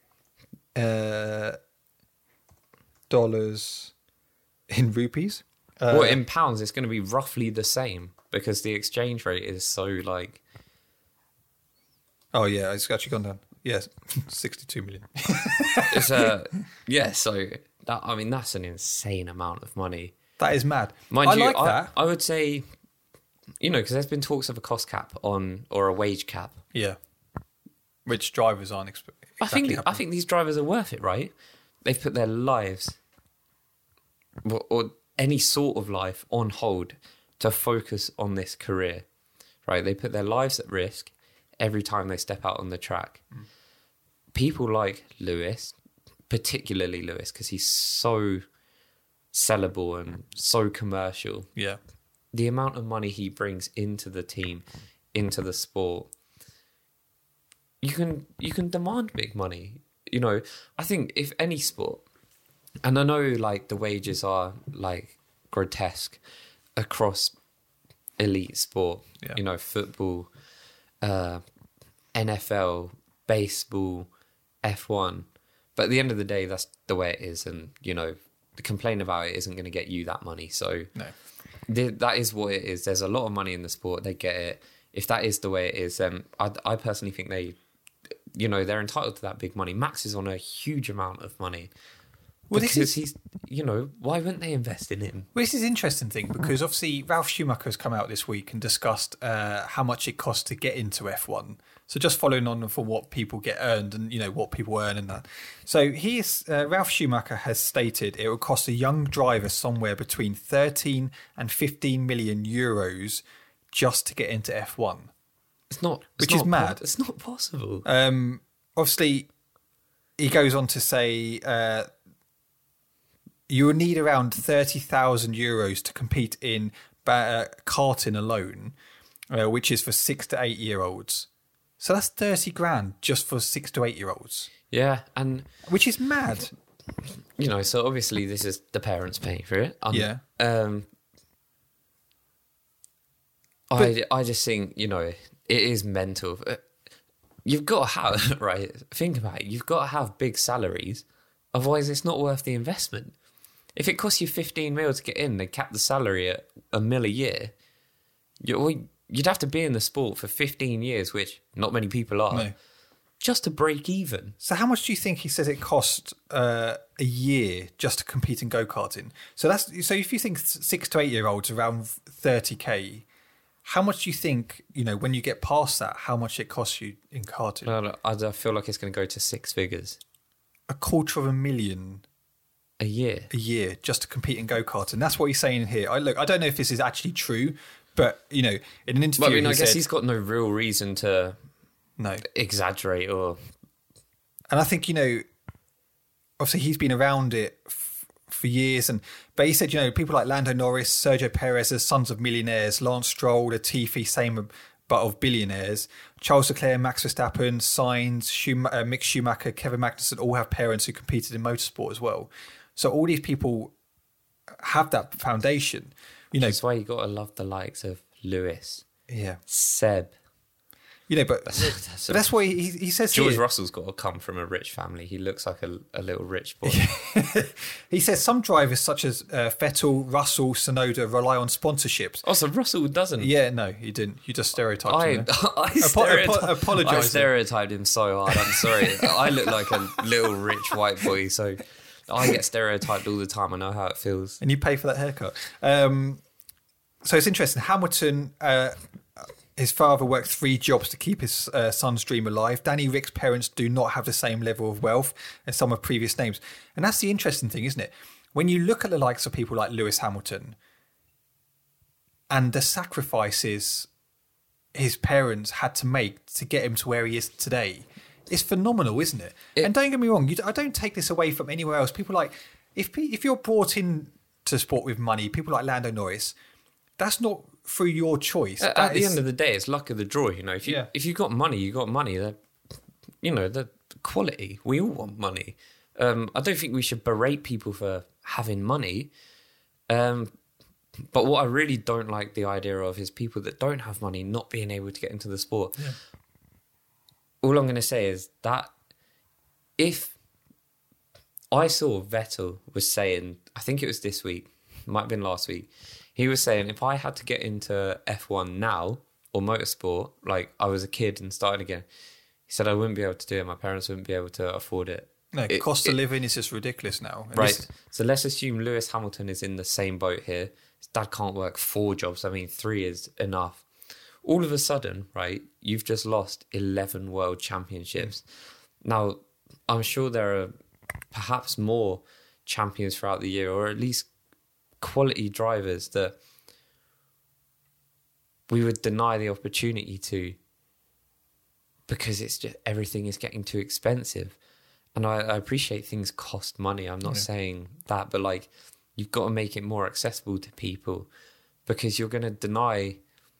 dollars in rupees. Well, in pounds, it's going to be roughly the same because the exchange rate is so like. Oh yeah, it's actually gone down. Yes, 62 million. It's yeah. So that's an insane amount of money. That is mad. Mind I you, like that. I would say, you know, because there's been talks of a cost cap or a wage cap. Yeah, which drivers aren't exactly I think these drivers are worth it, right? They've put their lives or any sort of life on hold to focus on this career, right? They put their lives at risk every time they step out on the track. People like Lewis, particularly Lewis, because he's so sellable and so commercial. Yeah, The amount of money he brings into the team, into the sport, you can demand big money. You know, I think if any sport, and I know like the wages are like grotesque across elite sport, Yeah. you know, football, NFL, baseball, F1. But at the end of the day, that's the way it is. And, you know, the complaint about it isn't going to get you that money. So no. that is what it is. There's a lot of money in the sport. They get it. If that is the way it is, then I personally think they're entitled to that big money. Max is on a huge amount of money. Well, because he's, why wouldn't they invest in him? Well, this is an interesting thing because obviously Ralf Schumacher has come out this week and discussed how much it costs to get into F1. So just following on from what people get earned and what people earn and that. So Ralf Schumacher has stated it will cost a young driver somewhere between 13 and 15 million euros just to get into F1. Which is mad. It's not possible. Obviously, he goes on to say you will need around 30,000 euros to compete in karting alone, which is for 6 to 8 year olds. So that's 30 grand just for 6 to 8 year olds. Yeah, and which is mad. So obviously this is the parents paying for it. Yeah. I just think it is mental. You've got to have right. Think about it. You've got to have big salaries, otherwise it's not worth the investment. If it costs you 15 mil to get in, they cap the salary at $1 mil a year. You'd have to be in the sport for 15 years, which not many people are, just to break even. So how much do you think he says it cost a year just to compete in go-karting? So if you think 6 to 8 year olds around 30k, how much do you think, when you get past that, how much it costs you in karting? No, I feel like it's going to go to 6 figures. $250,000 a year just to compete in go-karting. That's what he's saying here. I don't know if this is actually true, but in an interview, I guess he's got no real reason to exaggerate or. And I think obviously he's been around it for years, but he said people like Lando Norris, Sergio Perez are sons of millionaires, Lance Stroll, Latifi, same but of billionaires. Charles Leclerc, Max Verstappen, Sainz, Mick Schumacher, Kevin Magnussen all have parents who competed in motorsport as well. So all these people have that foundation. That's why you got to love the likes of Lewis, Seb. But that's why he says George here, Russell's got to come from a rich family. He looks like a little rich boy. He says some drivers such as Vettel, Russell, Tsunoda rely on sponsorships. Oh, so Russell doesn't? Yeah, no, he didn't. You just stereotyped him. I stereotyped him so hard. I'm sorry. I look like a little rich white boy, so I get stereotyped all the time. I know how it feels. And you pay for that haircut. So it's interesting. Hamilton, his father worked 3 jobs to keep his son's dream alive. Danny Rick's parents do not have the same level of wealth as some of previous names. And that's the interesting thing, isn't it? When you look at the likes of people like Lewis Hamilton and the sacrifices his parents had to make to get him to where he is today, it's phenomenal, isn't it? And don't get me wrong, I don't take this away from anywhere else. People like, if you're brought in to sport with money, people like Lando Norris, that's not through your choice. At the end of the day, it's luck of the draw. If you got money, you got money. The quality. We all want money. I don't think we should berate people for having money. But what I really don't like the idea of is people that don't have money not being able to get into the sport. Yeah. All I'm going to say is that if I saw Vettel was saying, I think it was this week, might have been last week, he was saying if I had to get into F1 now or motorsport, like I was a kid and started again, he said I wouldn't be able to do it. My parents wouldn't be able to afford it. No, cost of living is just ridiculous now. Right. So let's assume Lewis Hamilton is in the same boat here. His dad can't work 4 jobs. 3 is enough. All of a sudden, right, you've just lost 11 world championships. Now, I'm sure there are perhaps more champions throughout the year, or at least quality drivers that we would deny the opportunity to because it's just everything is getting too expensive. And I appreciate things cost money. I'm not saying that, but you've got to make it more accessible to people because you're going to deny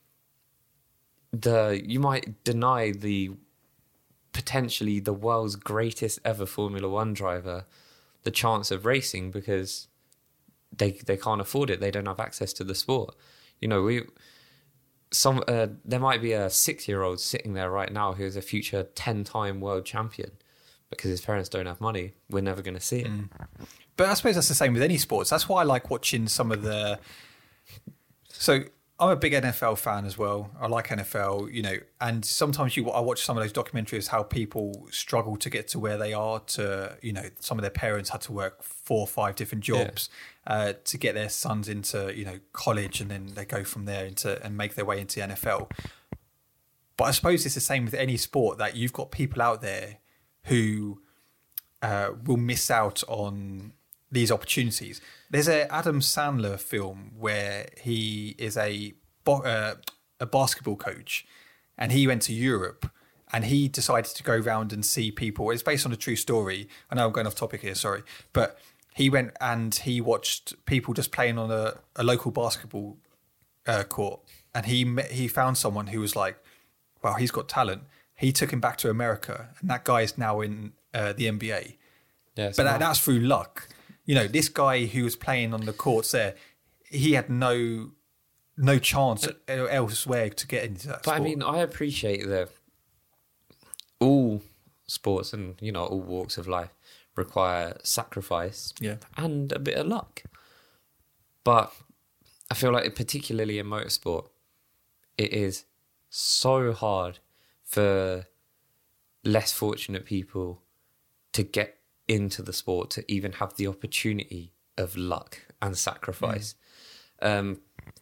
potentially the world's greatest ever Formula One driver the chance of racing because they can't afford it. They don't have access to the sport. There might be a 6-year-old sitting there right now who is a future 10-time world champion because his parents don't have money. We're never going to see it. But I suppose that's the same with any sports. That's why I like watching some of the... So I'm a big NFL fan as well. I like NFL, and sometimes I watch some of those documentaries how people struggle to get to where they are. Some of their parents had to work 4 or 5 different jobs to get their sons into, college, and then they go from there and make their way into the NFL. But I suppose it's the same with any sport, that you've got people out there who will miss out on these opportunities. There's a Adam Sandler film where he is a basketball coach, and he went to Europe, and he decided to go around and see people. It's based on a true story. I know I'm going off topic here, sorry, but he went and he watched people just playing on a local basketball court, and he found someone who was like, wow, he's got talent. He took him back to America, and that guy is now in the NBA. Yeah, but that's through luck. This guy who was playing on the courts there, he had no chance elsewhere to get into that sport. But I mean, I appreciate that all sports and, all walks of life require sacrifice and a bit of luck. But I feel like, particularly in motorsport, it is so hard for less fortunate people to get into the sport, to even have the opportunity of luck and sacrifice. Shall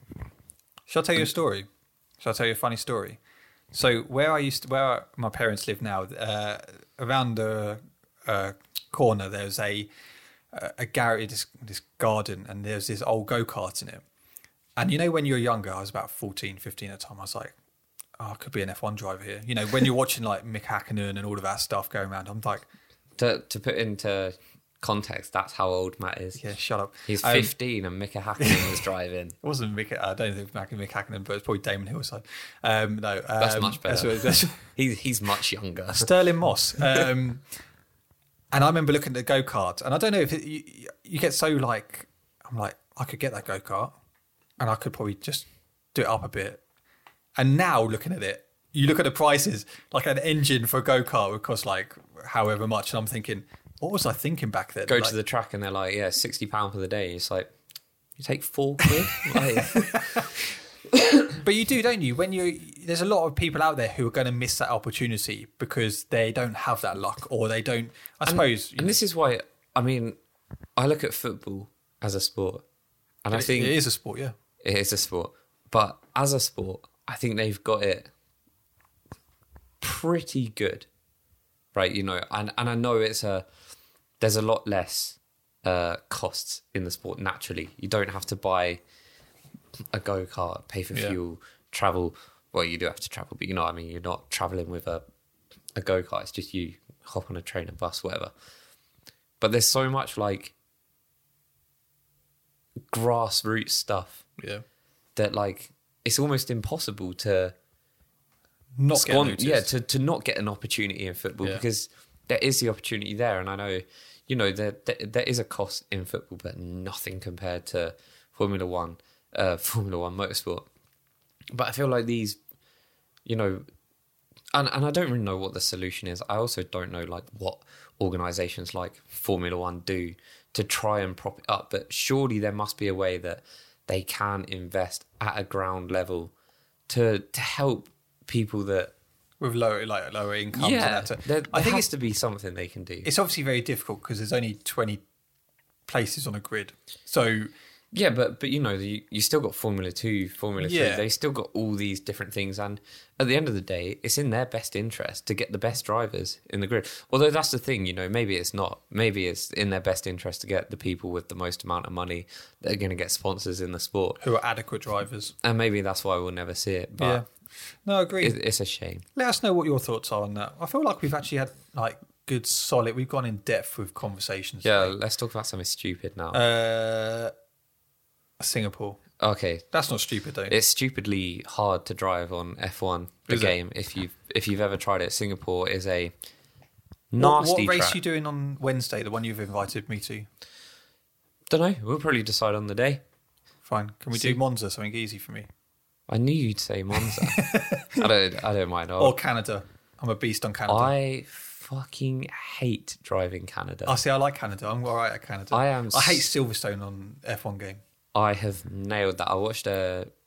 I tell you a story? Shall I tell you a funny story? So where my parents live now, around the corner, there's a garage, this garden, and there's this old go-kart in it. And when you're younger, I was about 14, 15 at the time, I was like, I could be an F1 driver here. When you're watching like Mick Hakkinen and all of that stuff going around, I'm like... To put into context, that's how old Matt is. Yeah, shut up. He's 15 and Mika Hakkinen was driving. It wasn't Mick. I don't think Mick Hakkinen, but it's probably Damon Hillside. No, that's much better. He's much younger. Sterling Moss. And I remember looking at the go kart, and I don't know if you get so like, I'm like, I could get that go kart, and I could probably just do it up a bit. And now looking at it, you look at the prices, like an engine for a go kart would cost like however much, and I'm thinking, what was I thinking back then? Go to the track and they're like, yeah, £60 for the day. It's like, you take £4. Like... But you do, don't you? There's a lot of people out there who are going to miss that opportunity because they don't have that luck, or they don't. Suppose. And this is why, I mean, I look at football as a sport, and I think it is a sport. Yeah, it is a sport. But as a sport, I think they've got it pretty good, right? And I know there's a lot less costs in the sport naturally. You don't have to buy a go-kart, pay for fuel, travel. Well, you do have to travel, but what I mean, you're not traveling with a go-kart. It's just you hop on a train, a bus, whatever. But there's so much like grassroots stuff that like it's almost impossible to not get noticed. to not get an opportunity in football, because there is the opportunity there. And I know, there is a cost in football, but nothing compared to Formula One motorsport. But I feel like these, and I don't really know what the solution is. I also don't know like what organisations like Formula One do to try and prop it up. But surely there must be a way that they can invest at a ground level to help people that with lower incomes. Yeah, I think it's to be something they can do. It's obviously very difficult because there's only 20 places on a grid. So yeah, but you still got Formula 2, Formula 3. They still got all these different things, and at the end of the day, it's in their best interest to get the best drivers in the grid. Although that's the thing, maybe it's not. Maybe it's in their best interest to get the people with the most amount of money that are going to get sponsors in the sport, who are adequate drivers. And maybe that's why we'll never see it. But no, I agree. It's a shame. Let us know what your thoughts are on that. I feel like we've actually had like good, solid. We've gone in depth with conversations. Yeah, let's talk about something stupid now. Singapore. Okay, that's not stupid though. It's stupidly hard to drive on F1 game. If you've ever tried it, Singapore is a nasty. What race track. Are you doing on Wednesday? The one you've invited me to? Don't know. We'll probably decide on the day. Fine. Can we do Monza? Something easy for me. I knew you'd say Monza. I don't mind. Or Canada. I'm a beast on Canada. I fucking hate driving Canada. I like Canada. I'm all right at Canada. I hate Silverstone on F1 game. I have nailed that. I watched a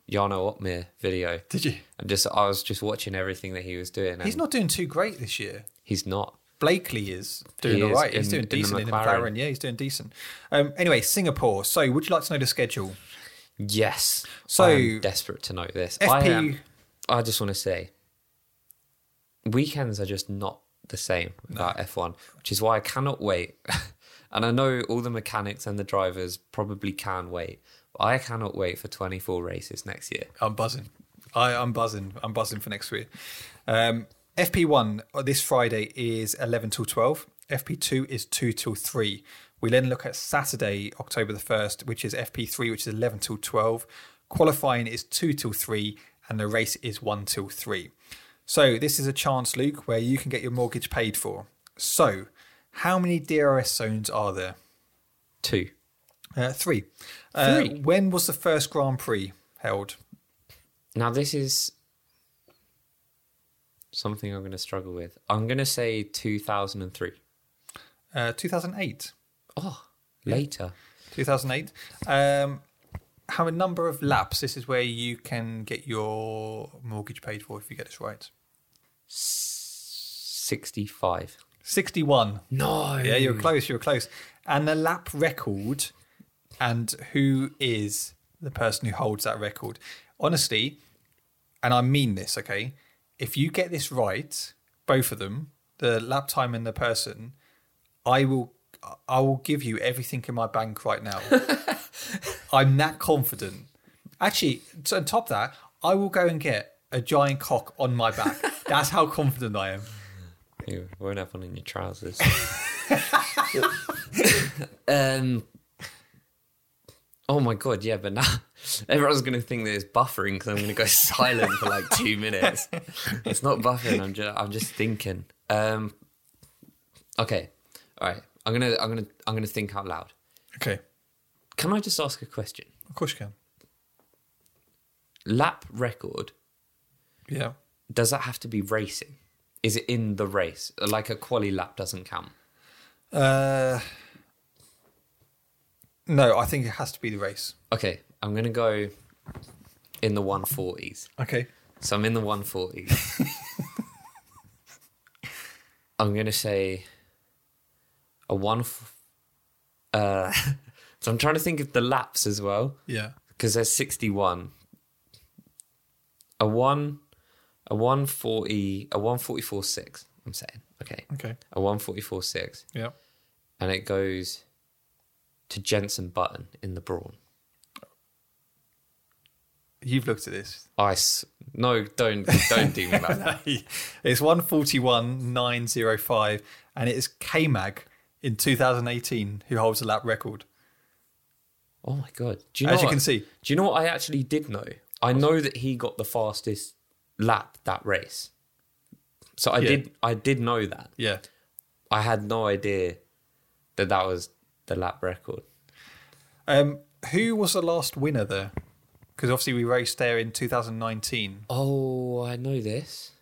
Jarno Opmeer video. Did you? And I was just watching everything that he was doing. And He's not doing too great this year. He's not. Blakely is doing He all is right. He's in- doing in the decent in the McLaren. McLaren. Yeah, he's doing decent. Anyway, Singapore. So, would you like to know the schedule? Yes. So- I'm desperate to know this. I just want to say, weekends are just not the same without F1, which is why I cannot wait. And I know all the mechanics and the drivers probably can wait, but I cannot wait for 24 races next year. I'm buzzing. I'm buzzing. I'm buzzing for next week. FP1 this Friday is 11 till 12. FP2 is 2 till 3. We then look at Saturday, October the 1st, which is FP3, which is 11 till 12. Qualifying is 2 till 3, and the race is 1 till 3. So this is a chance, Luke, where you can get your mortgage paid for. So how many DRS zones are there? 2. 3. 3. When was the first Grand Prix held? Now, this is something I'm going to struggle with. I'm going to say 2003. 2008. Oh, later. 2008. How a number of laps? This is where you can get your mortgage paid for if you get this right. 65. 61. No. Yeah, you were close. You were close. And the lap record, and who is the person who holds that record? Honestly, and I mean this, okay? If you get this right, both of them, the lap time and the person, I will give you everything in my bank right now. I'm that confident. Actually, so on top of that, I will go and get a giant cock on my back. That's how confident I am. You won't have one in your trousers. Oh my god, yeah, but now everyone's going to think that it's buffering because I'm going to go silent for like 2 minutes. It's not buffering. I'm just thinking. Okay, all right. I'm gonna think out loud. Okay, Can I just ask a question? of course you can. Lap record, Yeah. does that have to be racing? Is it in the race? Like a quali lap doesn't count? No, I think it has to be the race. Okay, I'm going to go in the 140s. Okay. So I'm in the 140s. I'm going to say a so I'm trying to think of the laps as well, Yeah. because there's 61. A 144.6, I'm saying. Okay. Okay. A 144.6. Yeah. And it goes to Jenson Button in the Brawn. You've looked at this. No, don't do me like that. It's 141.905, and it is K-Mag in 2018 who holds the lap record. Oh my god! Do you know As you what? can see. Do you know what I actually did know? I know that he got the fastest lap that race. So I did know that. Yeah. I had no idea that was the lap record. Who was the last winner there? Because obviously we raced there in 2019. Oh, I know this.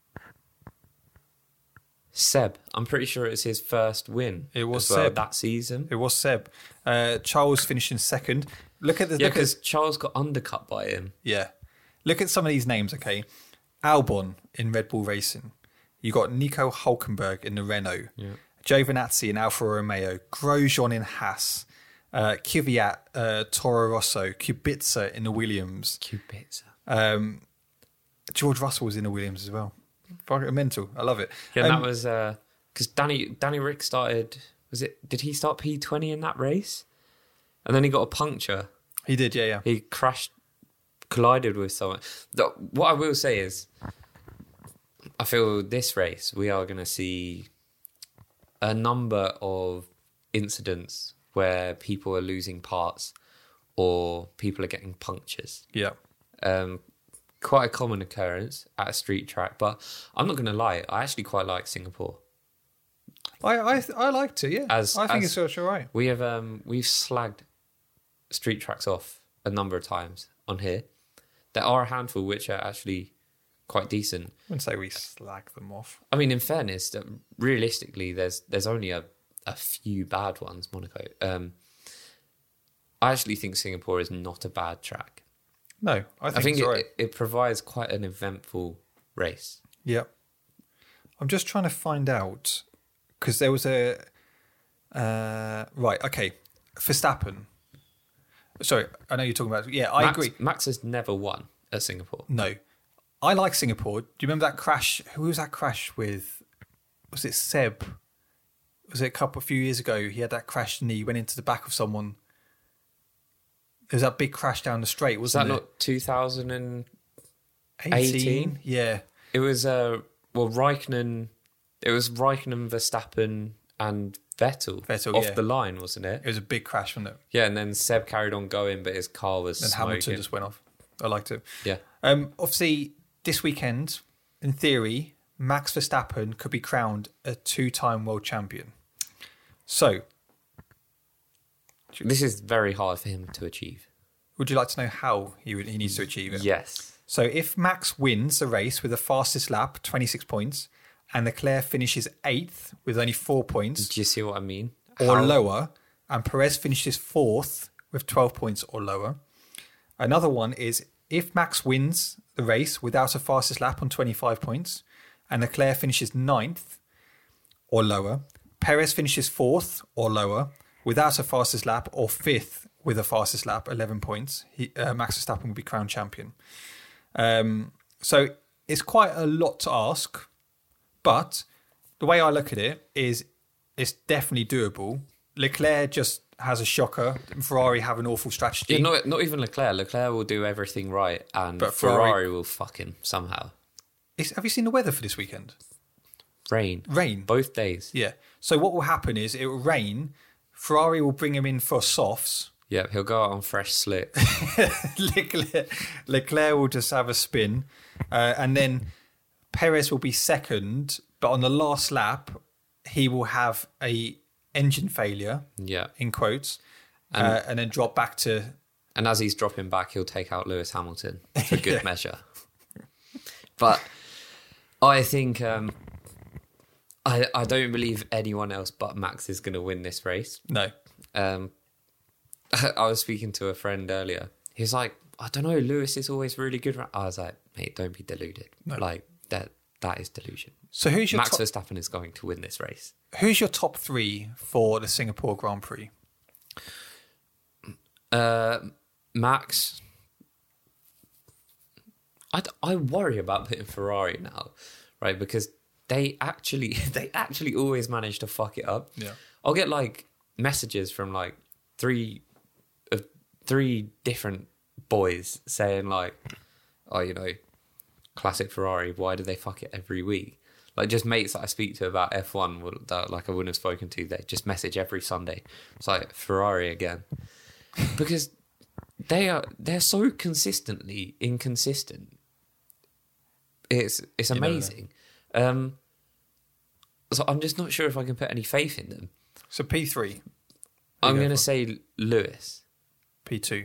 Seb. I'm pretty sure it's his first win. It was as well Seb. that season. It was Seb. Charles finished in second. Look at the Yeah, because Charles got undercut by him. Yeah. Look at some of these names, okay? Albon in Red Bull Racing. You got Nico Hulkenberg in the Renault. Yeah. Giovinazzi in Alfa Romeo. Grosjean in Haas. Kvyat, Toro Rosso. Kubica in the Williams. Kubica. George Russell was in the Williams as well. Fucking mental. I love it. Yeah, and that was because Danny Rick started. Did he start P20 in that race? And then he got a puncture. He did, yeah. He collided with someone. What I will say is, I feel this race we are going to see a number of incidents where people are losing parts or people are getting punctures. Yeah. Quite a common occurrence at a street track, but I'm not going to lie, I actually quite like Singapore. I like to, yeah. I think it's all right. We've slagged street tracks off a number of times on here. There are a handful which are actually quite decent. I wouldn't say we slag them off. I mean, in fairness, realistically, there's only a few bad ones. Monaco. I actually think Singapore is not a bad track. No, I I think it's all right. it provides quite an eventful race. Yeah. I'm just trying to find out because there was a right. Okay, Verstappen. Sorry, I know you're talking about. Yeah, I agree. Max has never won at Singapore. No, I like Singapore. Do you remember that crash? Who was that crash with? Was it Seb? Was it a few years ago? He had that crash and he went into the back of someone. There was that big crash down the straight, Was wasn't that it? not 2018? 18? Yeah. It was Raikkonen. It was Raikkonen, Verstappen, and Vettel off yeah. the line, wasn't it? It was a big crash, wasn't it? Yeah, and then Seb carried on going, but his car was And smoking. Hamilton just went off. I liked it. Yeah. Obviously, this weekend, in theory, Max Verstappen could be crowned a 2-time world champion. So, This is very hard for him to achieve. would you like to know how he needs to achieve it? Yes. So, if Max wins the race with the fastest lap, 26 points, and Leclerc finishes 8th with only 4 points Do you see what I mean? or lower, and Perez finishes 4th with 12 points or lower. Another one is if Max wins the race without a fastest lap on 25 points, and Leclerc finishes 9th or lower, Perez finishes 4th or lower without a fastest lap, or 5th with a fastest lap, 11 points, Max Verstappen will be crowned champion. So it's quite a lot to ask, but the way I look at it is it's definitely doable. Leclerc just has a shocker. Ferrari have an awful strategy. Yeah, not even Leclerc. Leclerc will do everything right, and But Ferrari will fuck him somehow. Have you seen the weather for this weekend? Rain. Both days. Yeah. So what will happen is it will rain. Ferrari will bring him in for softs. Yeah, he'll go out on fresh slick. Leclerc will just have a spin. And then Perez will be second. But on the last lap, he will have a engine failure, Yeah. in quotes, and then drop back to... And as he's dropping back, he'll take out Lewis Hamilton for good measure. But I think I don't believe anyone else but Max is going to win this race. No. I was speaking to a friend earlier. He was like, I don't know, Lewis is always really good. I was like, mate, don't be deluded. No. Like, that is delusion. So who's your Max Verstappen is going to win this race. who's your top 3 for the Singapore Grand Prix? Max. I worry about putting Ferrari now, right? Because they actually always manage to fuck it up. Yeah. I'll get like messages from like three different boys saying like, oh, you know, classic Ferrari, why do they fuck it every week? Like just mates that I speak to about F1 that like I wouldn't have spoken to, they just message every Sunday. It's like Ferrari again. Because they're so consistently inconsistent. It's amazing. So I'm just not sure if I can put any faith in them. So P3. I'm going to say Lewis. P2.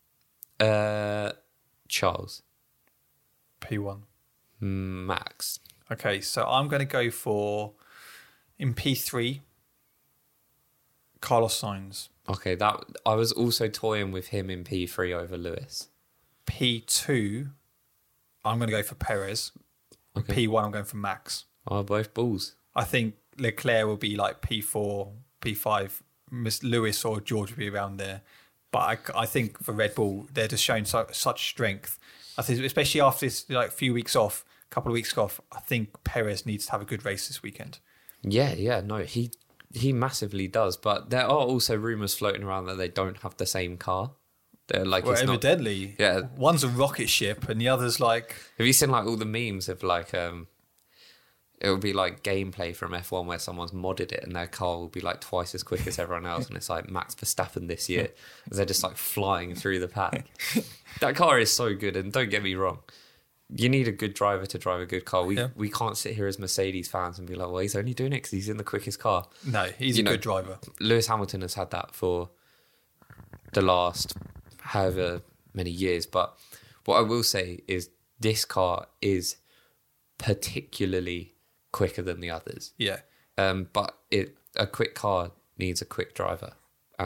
Charles. P1. Max. Okay, so I'm going to go for, in P3, Carlos Sainz. Okay, that I was also toying with him in P3 over Lewis. P2, I'm going to go for Perez. Okay. P1, I'm going for Max. Oh, both balls. I think Leclerc will be like P4, P5. Miss Lewis or George will be around there. But I think for Red Bull, they're just showing such strength. I think, especially after this like couple of weeks off, I think Perez needs to have a good race this weekend. Yeah, no, he massively does. But there are also rumours floating around that they don't have the same car. They're like, Well, it's not. evidently, Yeah. one's a rocket ship and the other's like... Have you seen like all the memes of like it would be like gameplay from F1 where someone's modded it and their car will be like twice as quick as everyone else, and it's like Max Verstappen this year as they're just like flying through the pack. That car is so good, and don't get me wrong, you need a good driver to drive a good car. We can't sit here as Mercedes fans and be like, well, he's only doing it because he's in the quickest car. No, he's a good driver. Lewis Hamilton has had that for the last however many years, but what I will say is this car is particularly quicker than the others. Yeah. But a quick car needs a quick driver, and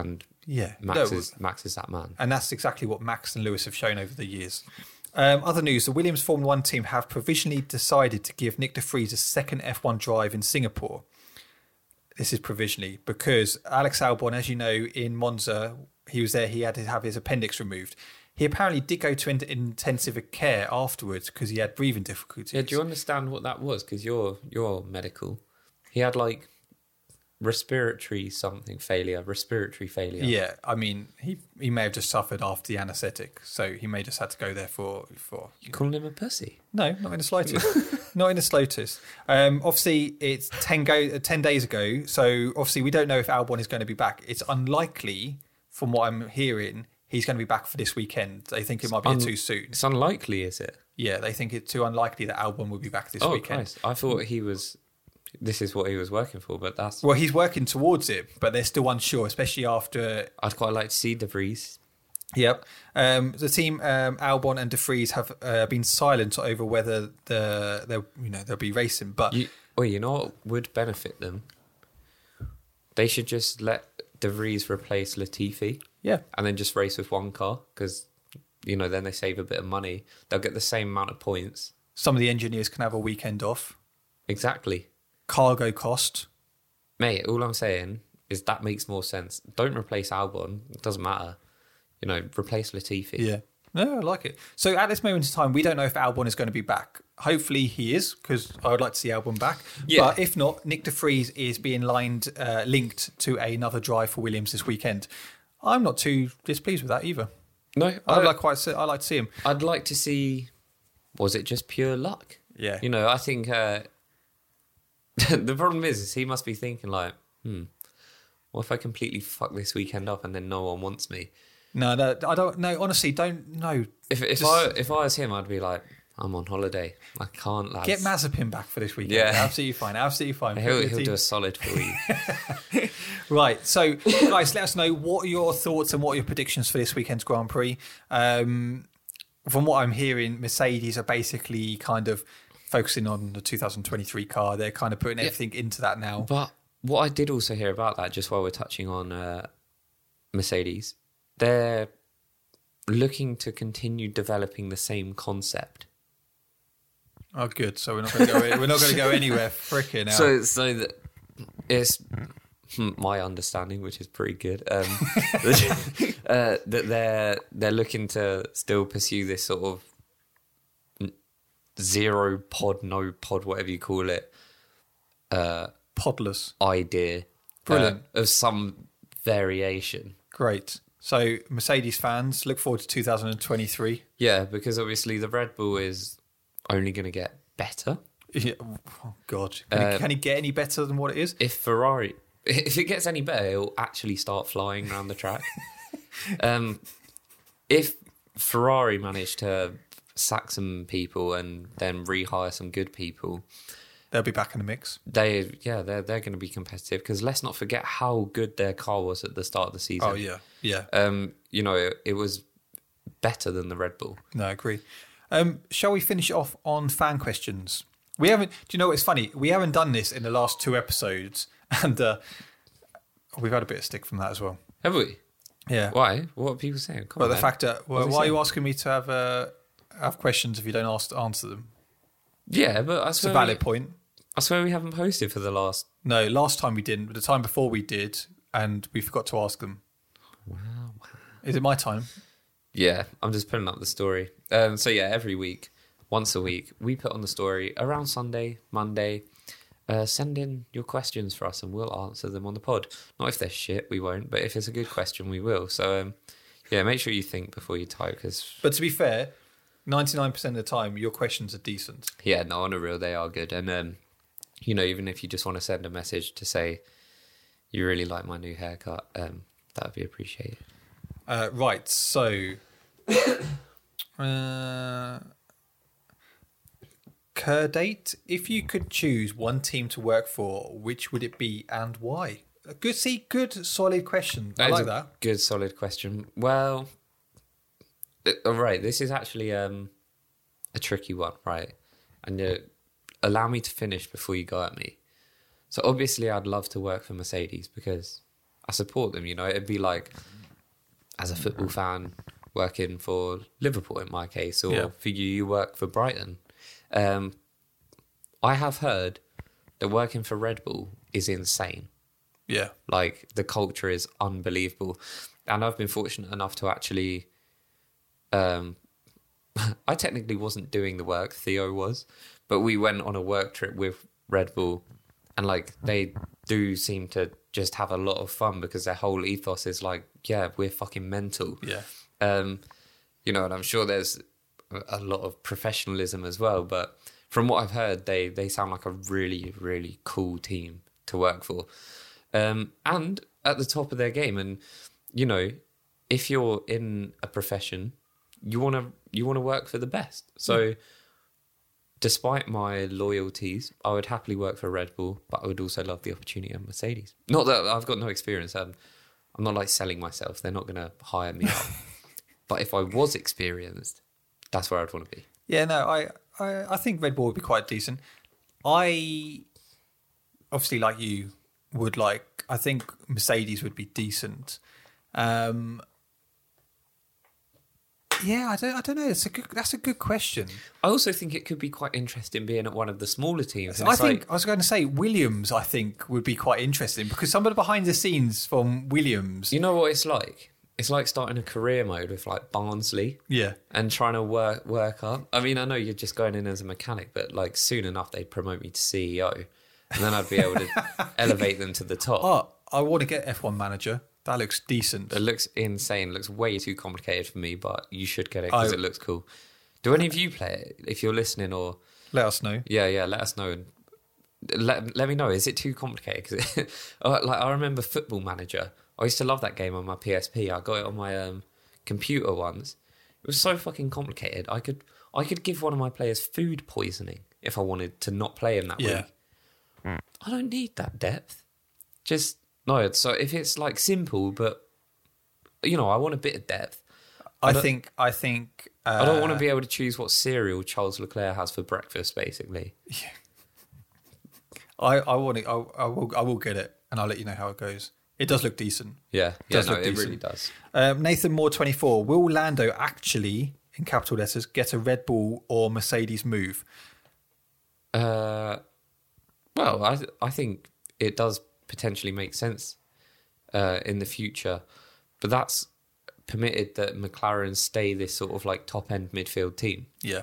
Yeah. Max No, is that man. and that's exactly what Max and Lewis have shown over the years. Other news, the Williams Formula 1 team have provisionally decided to give Nick de Vries a second F1 drive in Singapore. This is provisionally because Alex Albon, as you know, in Monza, he was there, he had to have his appendix removed. He apparently did go to intensive care afterwards because he had breathing difficulties. Yeah, do you understand what that was? Because you're medical. He had like respiratory failure. Yeah, I mean, he may have just suffered after the anaesthetic, so he may just had to go there for You calling him a pussy? No, not in the slightest. Not in the slightest. Obviously, it's 10 days ago, so obviously we don't know if Albon is going to be back. It's unlikely, from what I'm hearing, he's going to be back for this weekend. They think it might be too soon. It's unlikely, is it? Yeah, they think it's too unlikely that Albon will be back this weekend. Christ. I thought this is what he was working for, but that's... Well, he's working towards it, but they're still unsure, especially after... I'd quite like to see de Vries. Yep. The team, Albon and de Vries, have been silent over whether they'll be racing, but... You know what would benefit them? They should just let de Vries replace Latifi. Yeah. And then just race with one car, because, then they save a bit of money. They'll get the same amount of points. Some of the engineers can have a weekend off. Exactly. Cargo cost. Mate, all I'm saying is that makes more sense. Don't replace Albon. It doesn't matter. Replace Latifi. Yeah. No, I like it. So at this moment in time, we don't know if Albon is going to be back. Hopefully he is, because I would like to see Albon back. Yeah. But if not, Nick de Vries is being linked to another drive for Williams this weekend. I'm not too displeased with that either. No, I like to see him. I'd like to see. Was it just pure luck? Yeah. I think the problem is he must be thinking like, what if I completely fuck this weekend up and then no one wants me? No, I don't know. Honestly, don't know. If I was him, I'd be like, I'm on holiday. I can't, lads. Get Mazepin back for this weekend. Yeah. Absolutely fine. Absolutely fine. He'll do a solid for you. Right. So, guys, let us know what are your thoughts and what are your predictions for this weekend's Grand Prix. From what I'm hearing, Mercedes are basically kind of focusing on the 2023 car. They're kind of putting everything into that now. But what I did also hear about that, just while we're touching on Mercedes, they're looking to continue developing the same concept. Oh, good. So we're not going to go. We're not going to go anywhere. Freaking out. So that it's my understanding, which is pretty good. That they're looking to still pursue this sort of zero pod, no pod, whatever you call it, Podless idea. Brilliant. Of some variation. Great. So Mercedes fans, look forward to 2023. Yeah, because obviously the Red Bull is only going to get better. Yeah. Oh God, can it get any better than what it is? If it gets any better, it'll actually start flying around the track. If Ferrari managed to sack some people and then rehire some good people, they'll be back in the mix. They're going to be competitive, because let's not forget how good their car was at the start of the season. Oh yeah. It was better than the Red Bull. No, I agree. Shall we finish off on fan questions? We haven't. Do you know what's funny? We haven't done this in the last 2 episodes, and we've had a bit of stick from that as well. Have we? Yeah. Why? What are people saying? But the fact that why are you asking me to have questions if you don't answer them? Yeah, but it's a valid point. I swear we haven't posted for the last... No, last time we didn't, but the time before we did, and we forgot to ask them. Wow. Is it my time? Yeah, I'm just putting up the story. So yeah, every week, once a week, we put on the story around Sunday, Monday. Send in your questions for us and we'll answer them on the pod. Not if they're shit, we won't, but if it's a good question, we will. So yeah, make sure you think before you type. But to be fair, 99% of the time, your questions are decent. Yeah, no, on a real, they are good. And even if you just want to send a message to say you really like my new haircut, that would be appreciated. Right, so Kerdate, if you could choose one team to work for, which would it be and why? Good, solid question. I like that. Good, solid question. Well, all right, this is actually a tricky one, right? And allow me to finish before you go at me. So obviously I'd love to work for Mercedes because I support them, It'd be like as a football fan working for Liverpool in my case, or for you work for Brighton. I have heard that working for Red Bull is insane. Yeah. Like, the culture is unbelievable. And I've been fortunate enough to actually... I technically wasn't doing the work, Theo was, but we went on a work trip with Red Bull, and like they do seem to just have a lot of fun because their whole ethos is like, yeah, we're fucking mental. Yeah. You know, and I'm sure there's a lot of professionalism as well, but from what I've heard, they sound like a really, really cool team to work for. And at the top of their game. And, you know, if you're in a profession, you want to work for the best. So despite my loyalties, I would happily work for Red Bull, but I would also love the opportunity of Mercedes. Not that I've got no experience. I'm not like selling myself. They're not going to hire me up. But if I was experienced, that's where I'd want to be. Yeah, no, I think Red Bull would be quite decent. I obviously, like you, I think Mercedes would be decent. Yeah, I don't know. That's a good question. I also think it could be quite interesting being at one of the smaller teams. I was going to say Williams. I think would be quite interesting because some of the behind the scenes from Williams. You know what it's like? It's like starting a career mode with like Barnsley. Yeah. And trying to work up. I mean, I know you're just going in as a mechanic, but like soon enough they'd promote me to CEO, and then I'd be able to elevate them to the top. Oh, I want to get F1 manager. That looks decent. It looks insane. It looks way too complicated for me, but you should get it because it looks cool. Do any of you play it? If you're listening, or let us know. Yeah, let us know and let me know. Is it too complicated? Because like I remember Football Manager. I used to love that game on my PSP. I got it on my computer once. It was so fucking complicated. I could give one of my players food poisoning if I wanted to not play him that week. I don't need that depth. No, so if it's like simple, but you know, I want a bit of depth. I think I don't want to be able to choose what cereal Charles Leclerc has for breakfast, basically. Yeah. I will get it, and I'll let you know how it goes. It does look decent. Yeah, it really does. Nathan Moore 24. Will Lando actually, in capital letters, get a Red Bull or Mercedes move? Well, I think it does potentially make sense in the future, but that's permitted that McLaren stay this sort of like top end midfield team. Yeah.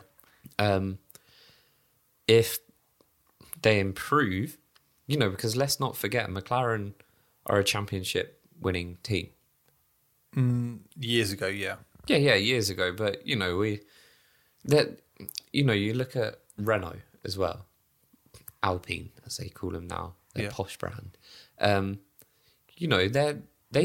If they improve, you know, because let's not forget McLaren are a championship winning team. Years ago, yeah. Yeah, years ago. But you know, you look at Renault as well, Alpine as they call them now, their posh brand. You know, they're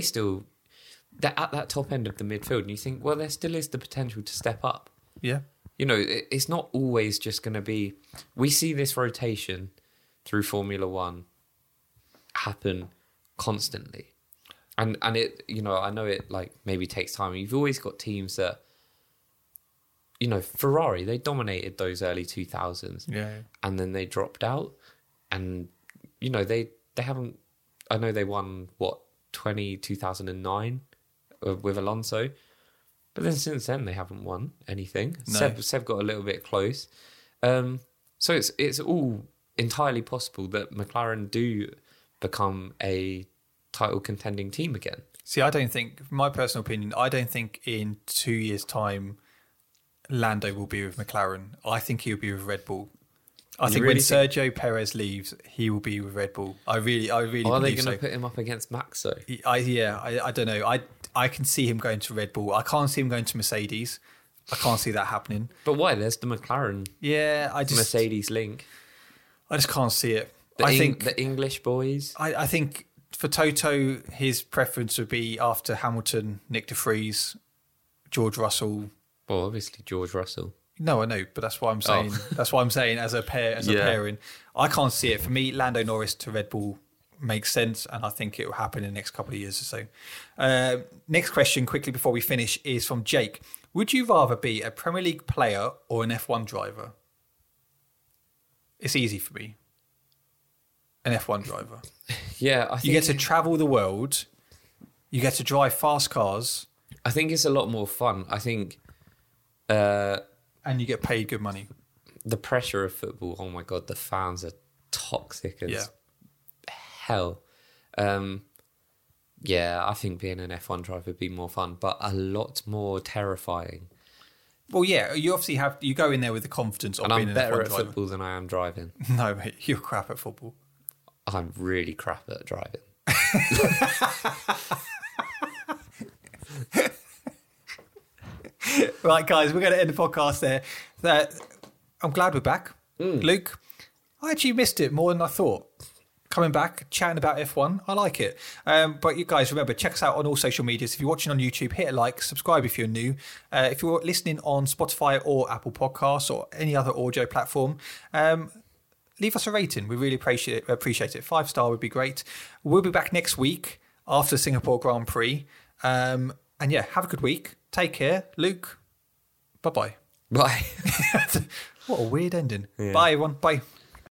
at that top end of the midfield, and you think, well, there still is the potential to step up. Yeah. You know, it's not always just going to be. We see this rotation through Formula One happen constantly, and it, you know, I know it like maybe takes time. You've always got teams that, you know, Ferrari, they dominated those early 2000s, and then they dropped out, and you know they haven't. I know they won 2009 with Alonso, but then since then they haven't won anything. No. Seb got a little bit close, so it's all entirely possible that McLaren do become a title contending team again. See, I don't think, my personal opinion, I don't think in 2 years' time Lando will be with McLaren. I think he'll be with Red Bull. I think when Sergio Perez leaves, he will be with Red Bull. I really believe so. Are they going to put him up against Max though? I don't know. I can see him going to Red Bull. I can't see him going to Mercedes. I can't see that happening. But why? There's the McLaren. Yeah, Mercedes link. I just can't see it. I think the English boys. I think for Toto, his preference would be after Hamilton, Nick de Vries, George Russell. Well, obviously George Russell. No, I know, but that's what I'm saying. That's what I'm saying as a pairing. I can't see it. For me, Lando Norris to Red Bull makes sense, and I think it will happen in the next couple of years or so. Next question, quickly before we finish, is from Jake. Would you rather be a Premier League player or an F1 driver? It's easy for me. An F1 driver. Yeah, I think you get to travel the world. You get to drive fast cars. I think it's a lot more fun. I think And you get paid good money. the pressure of football, oh my God, the fans are toxic as hell. Yeah, I think being an F1 driver would be more fun, but a lot more terrifying. Well, yeah, you obviously you go in there with the confidence of And being I'm an better F1 at driver. football than I am driving. No, mate, you're crap at football. I'm really crap at driving. Right, guys, we're going to end the podcast there. I'm glad we're back. Luke, I actually missed it more than I thought. Coming back, chatting about F1, I like it. But you guys, remember, check us out on all social medias. If you're watching on YouTube, hit a like, subscribe if you're new. If you're listening on Spotify or Apple Podcasts or any other audio platform, leave us a rating. We really appreciate it. 5-star would be great. We'll be back next week after Singapore Grand Prix. And yeah, have a good week. Take care. Luke, bye-bye. Bye. What a weird ending. Yeah. Bye, everyone. Bye.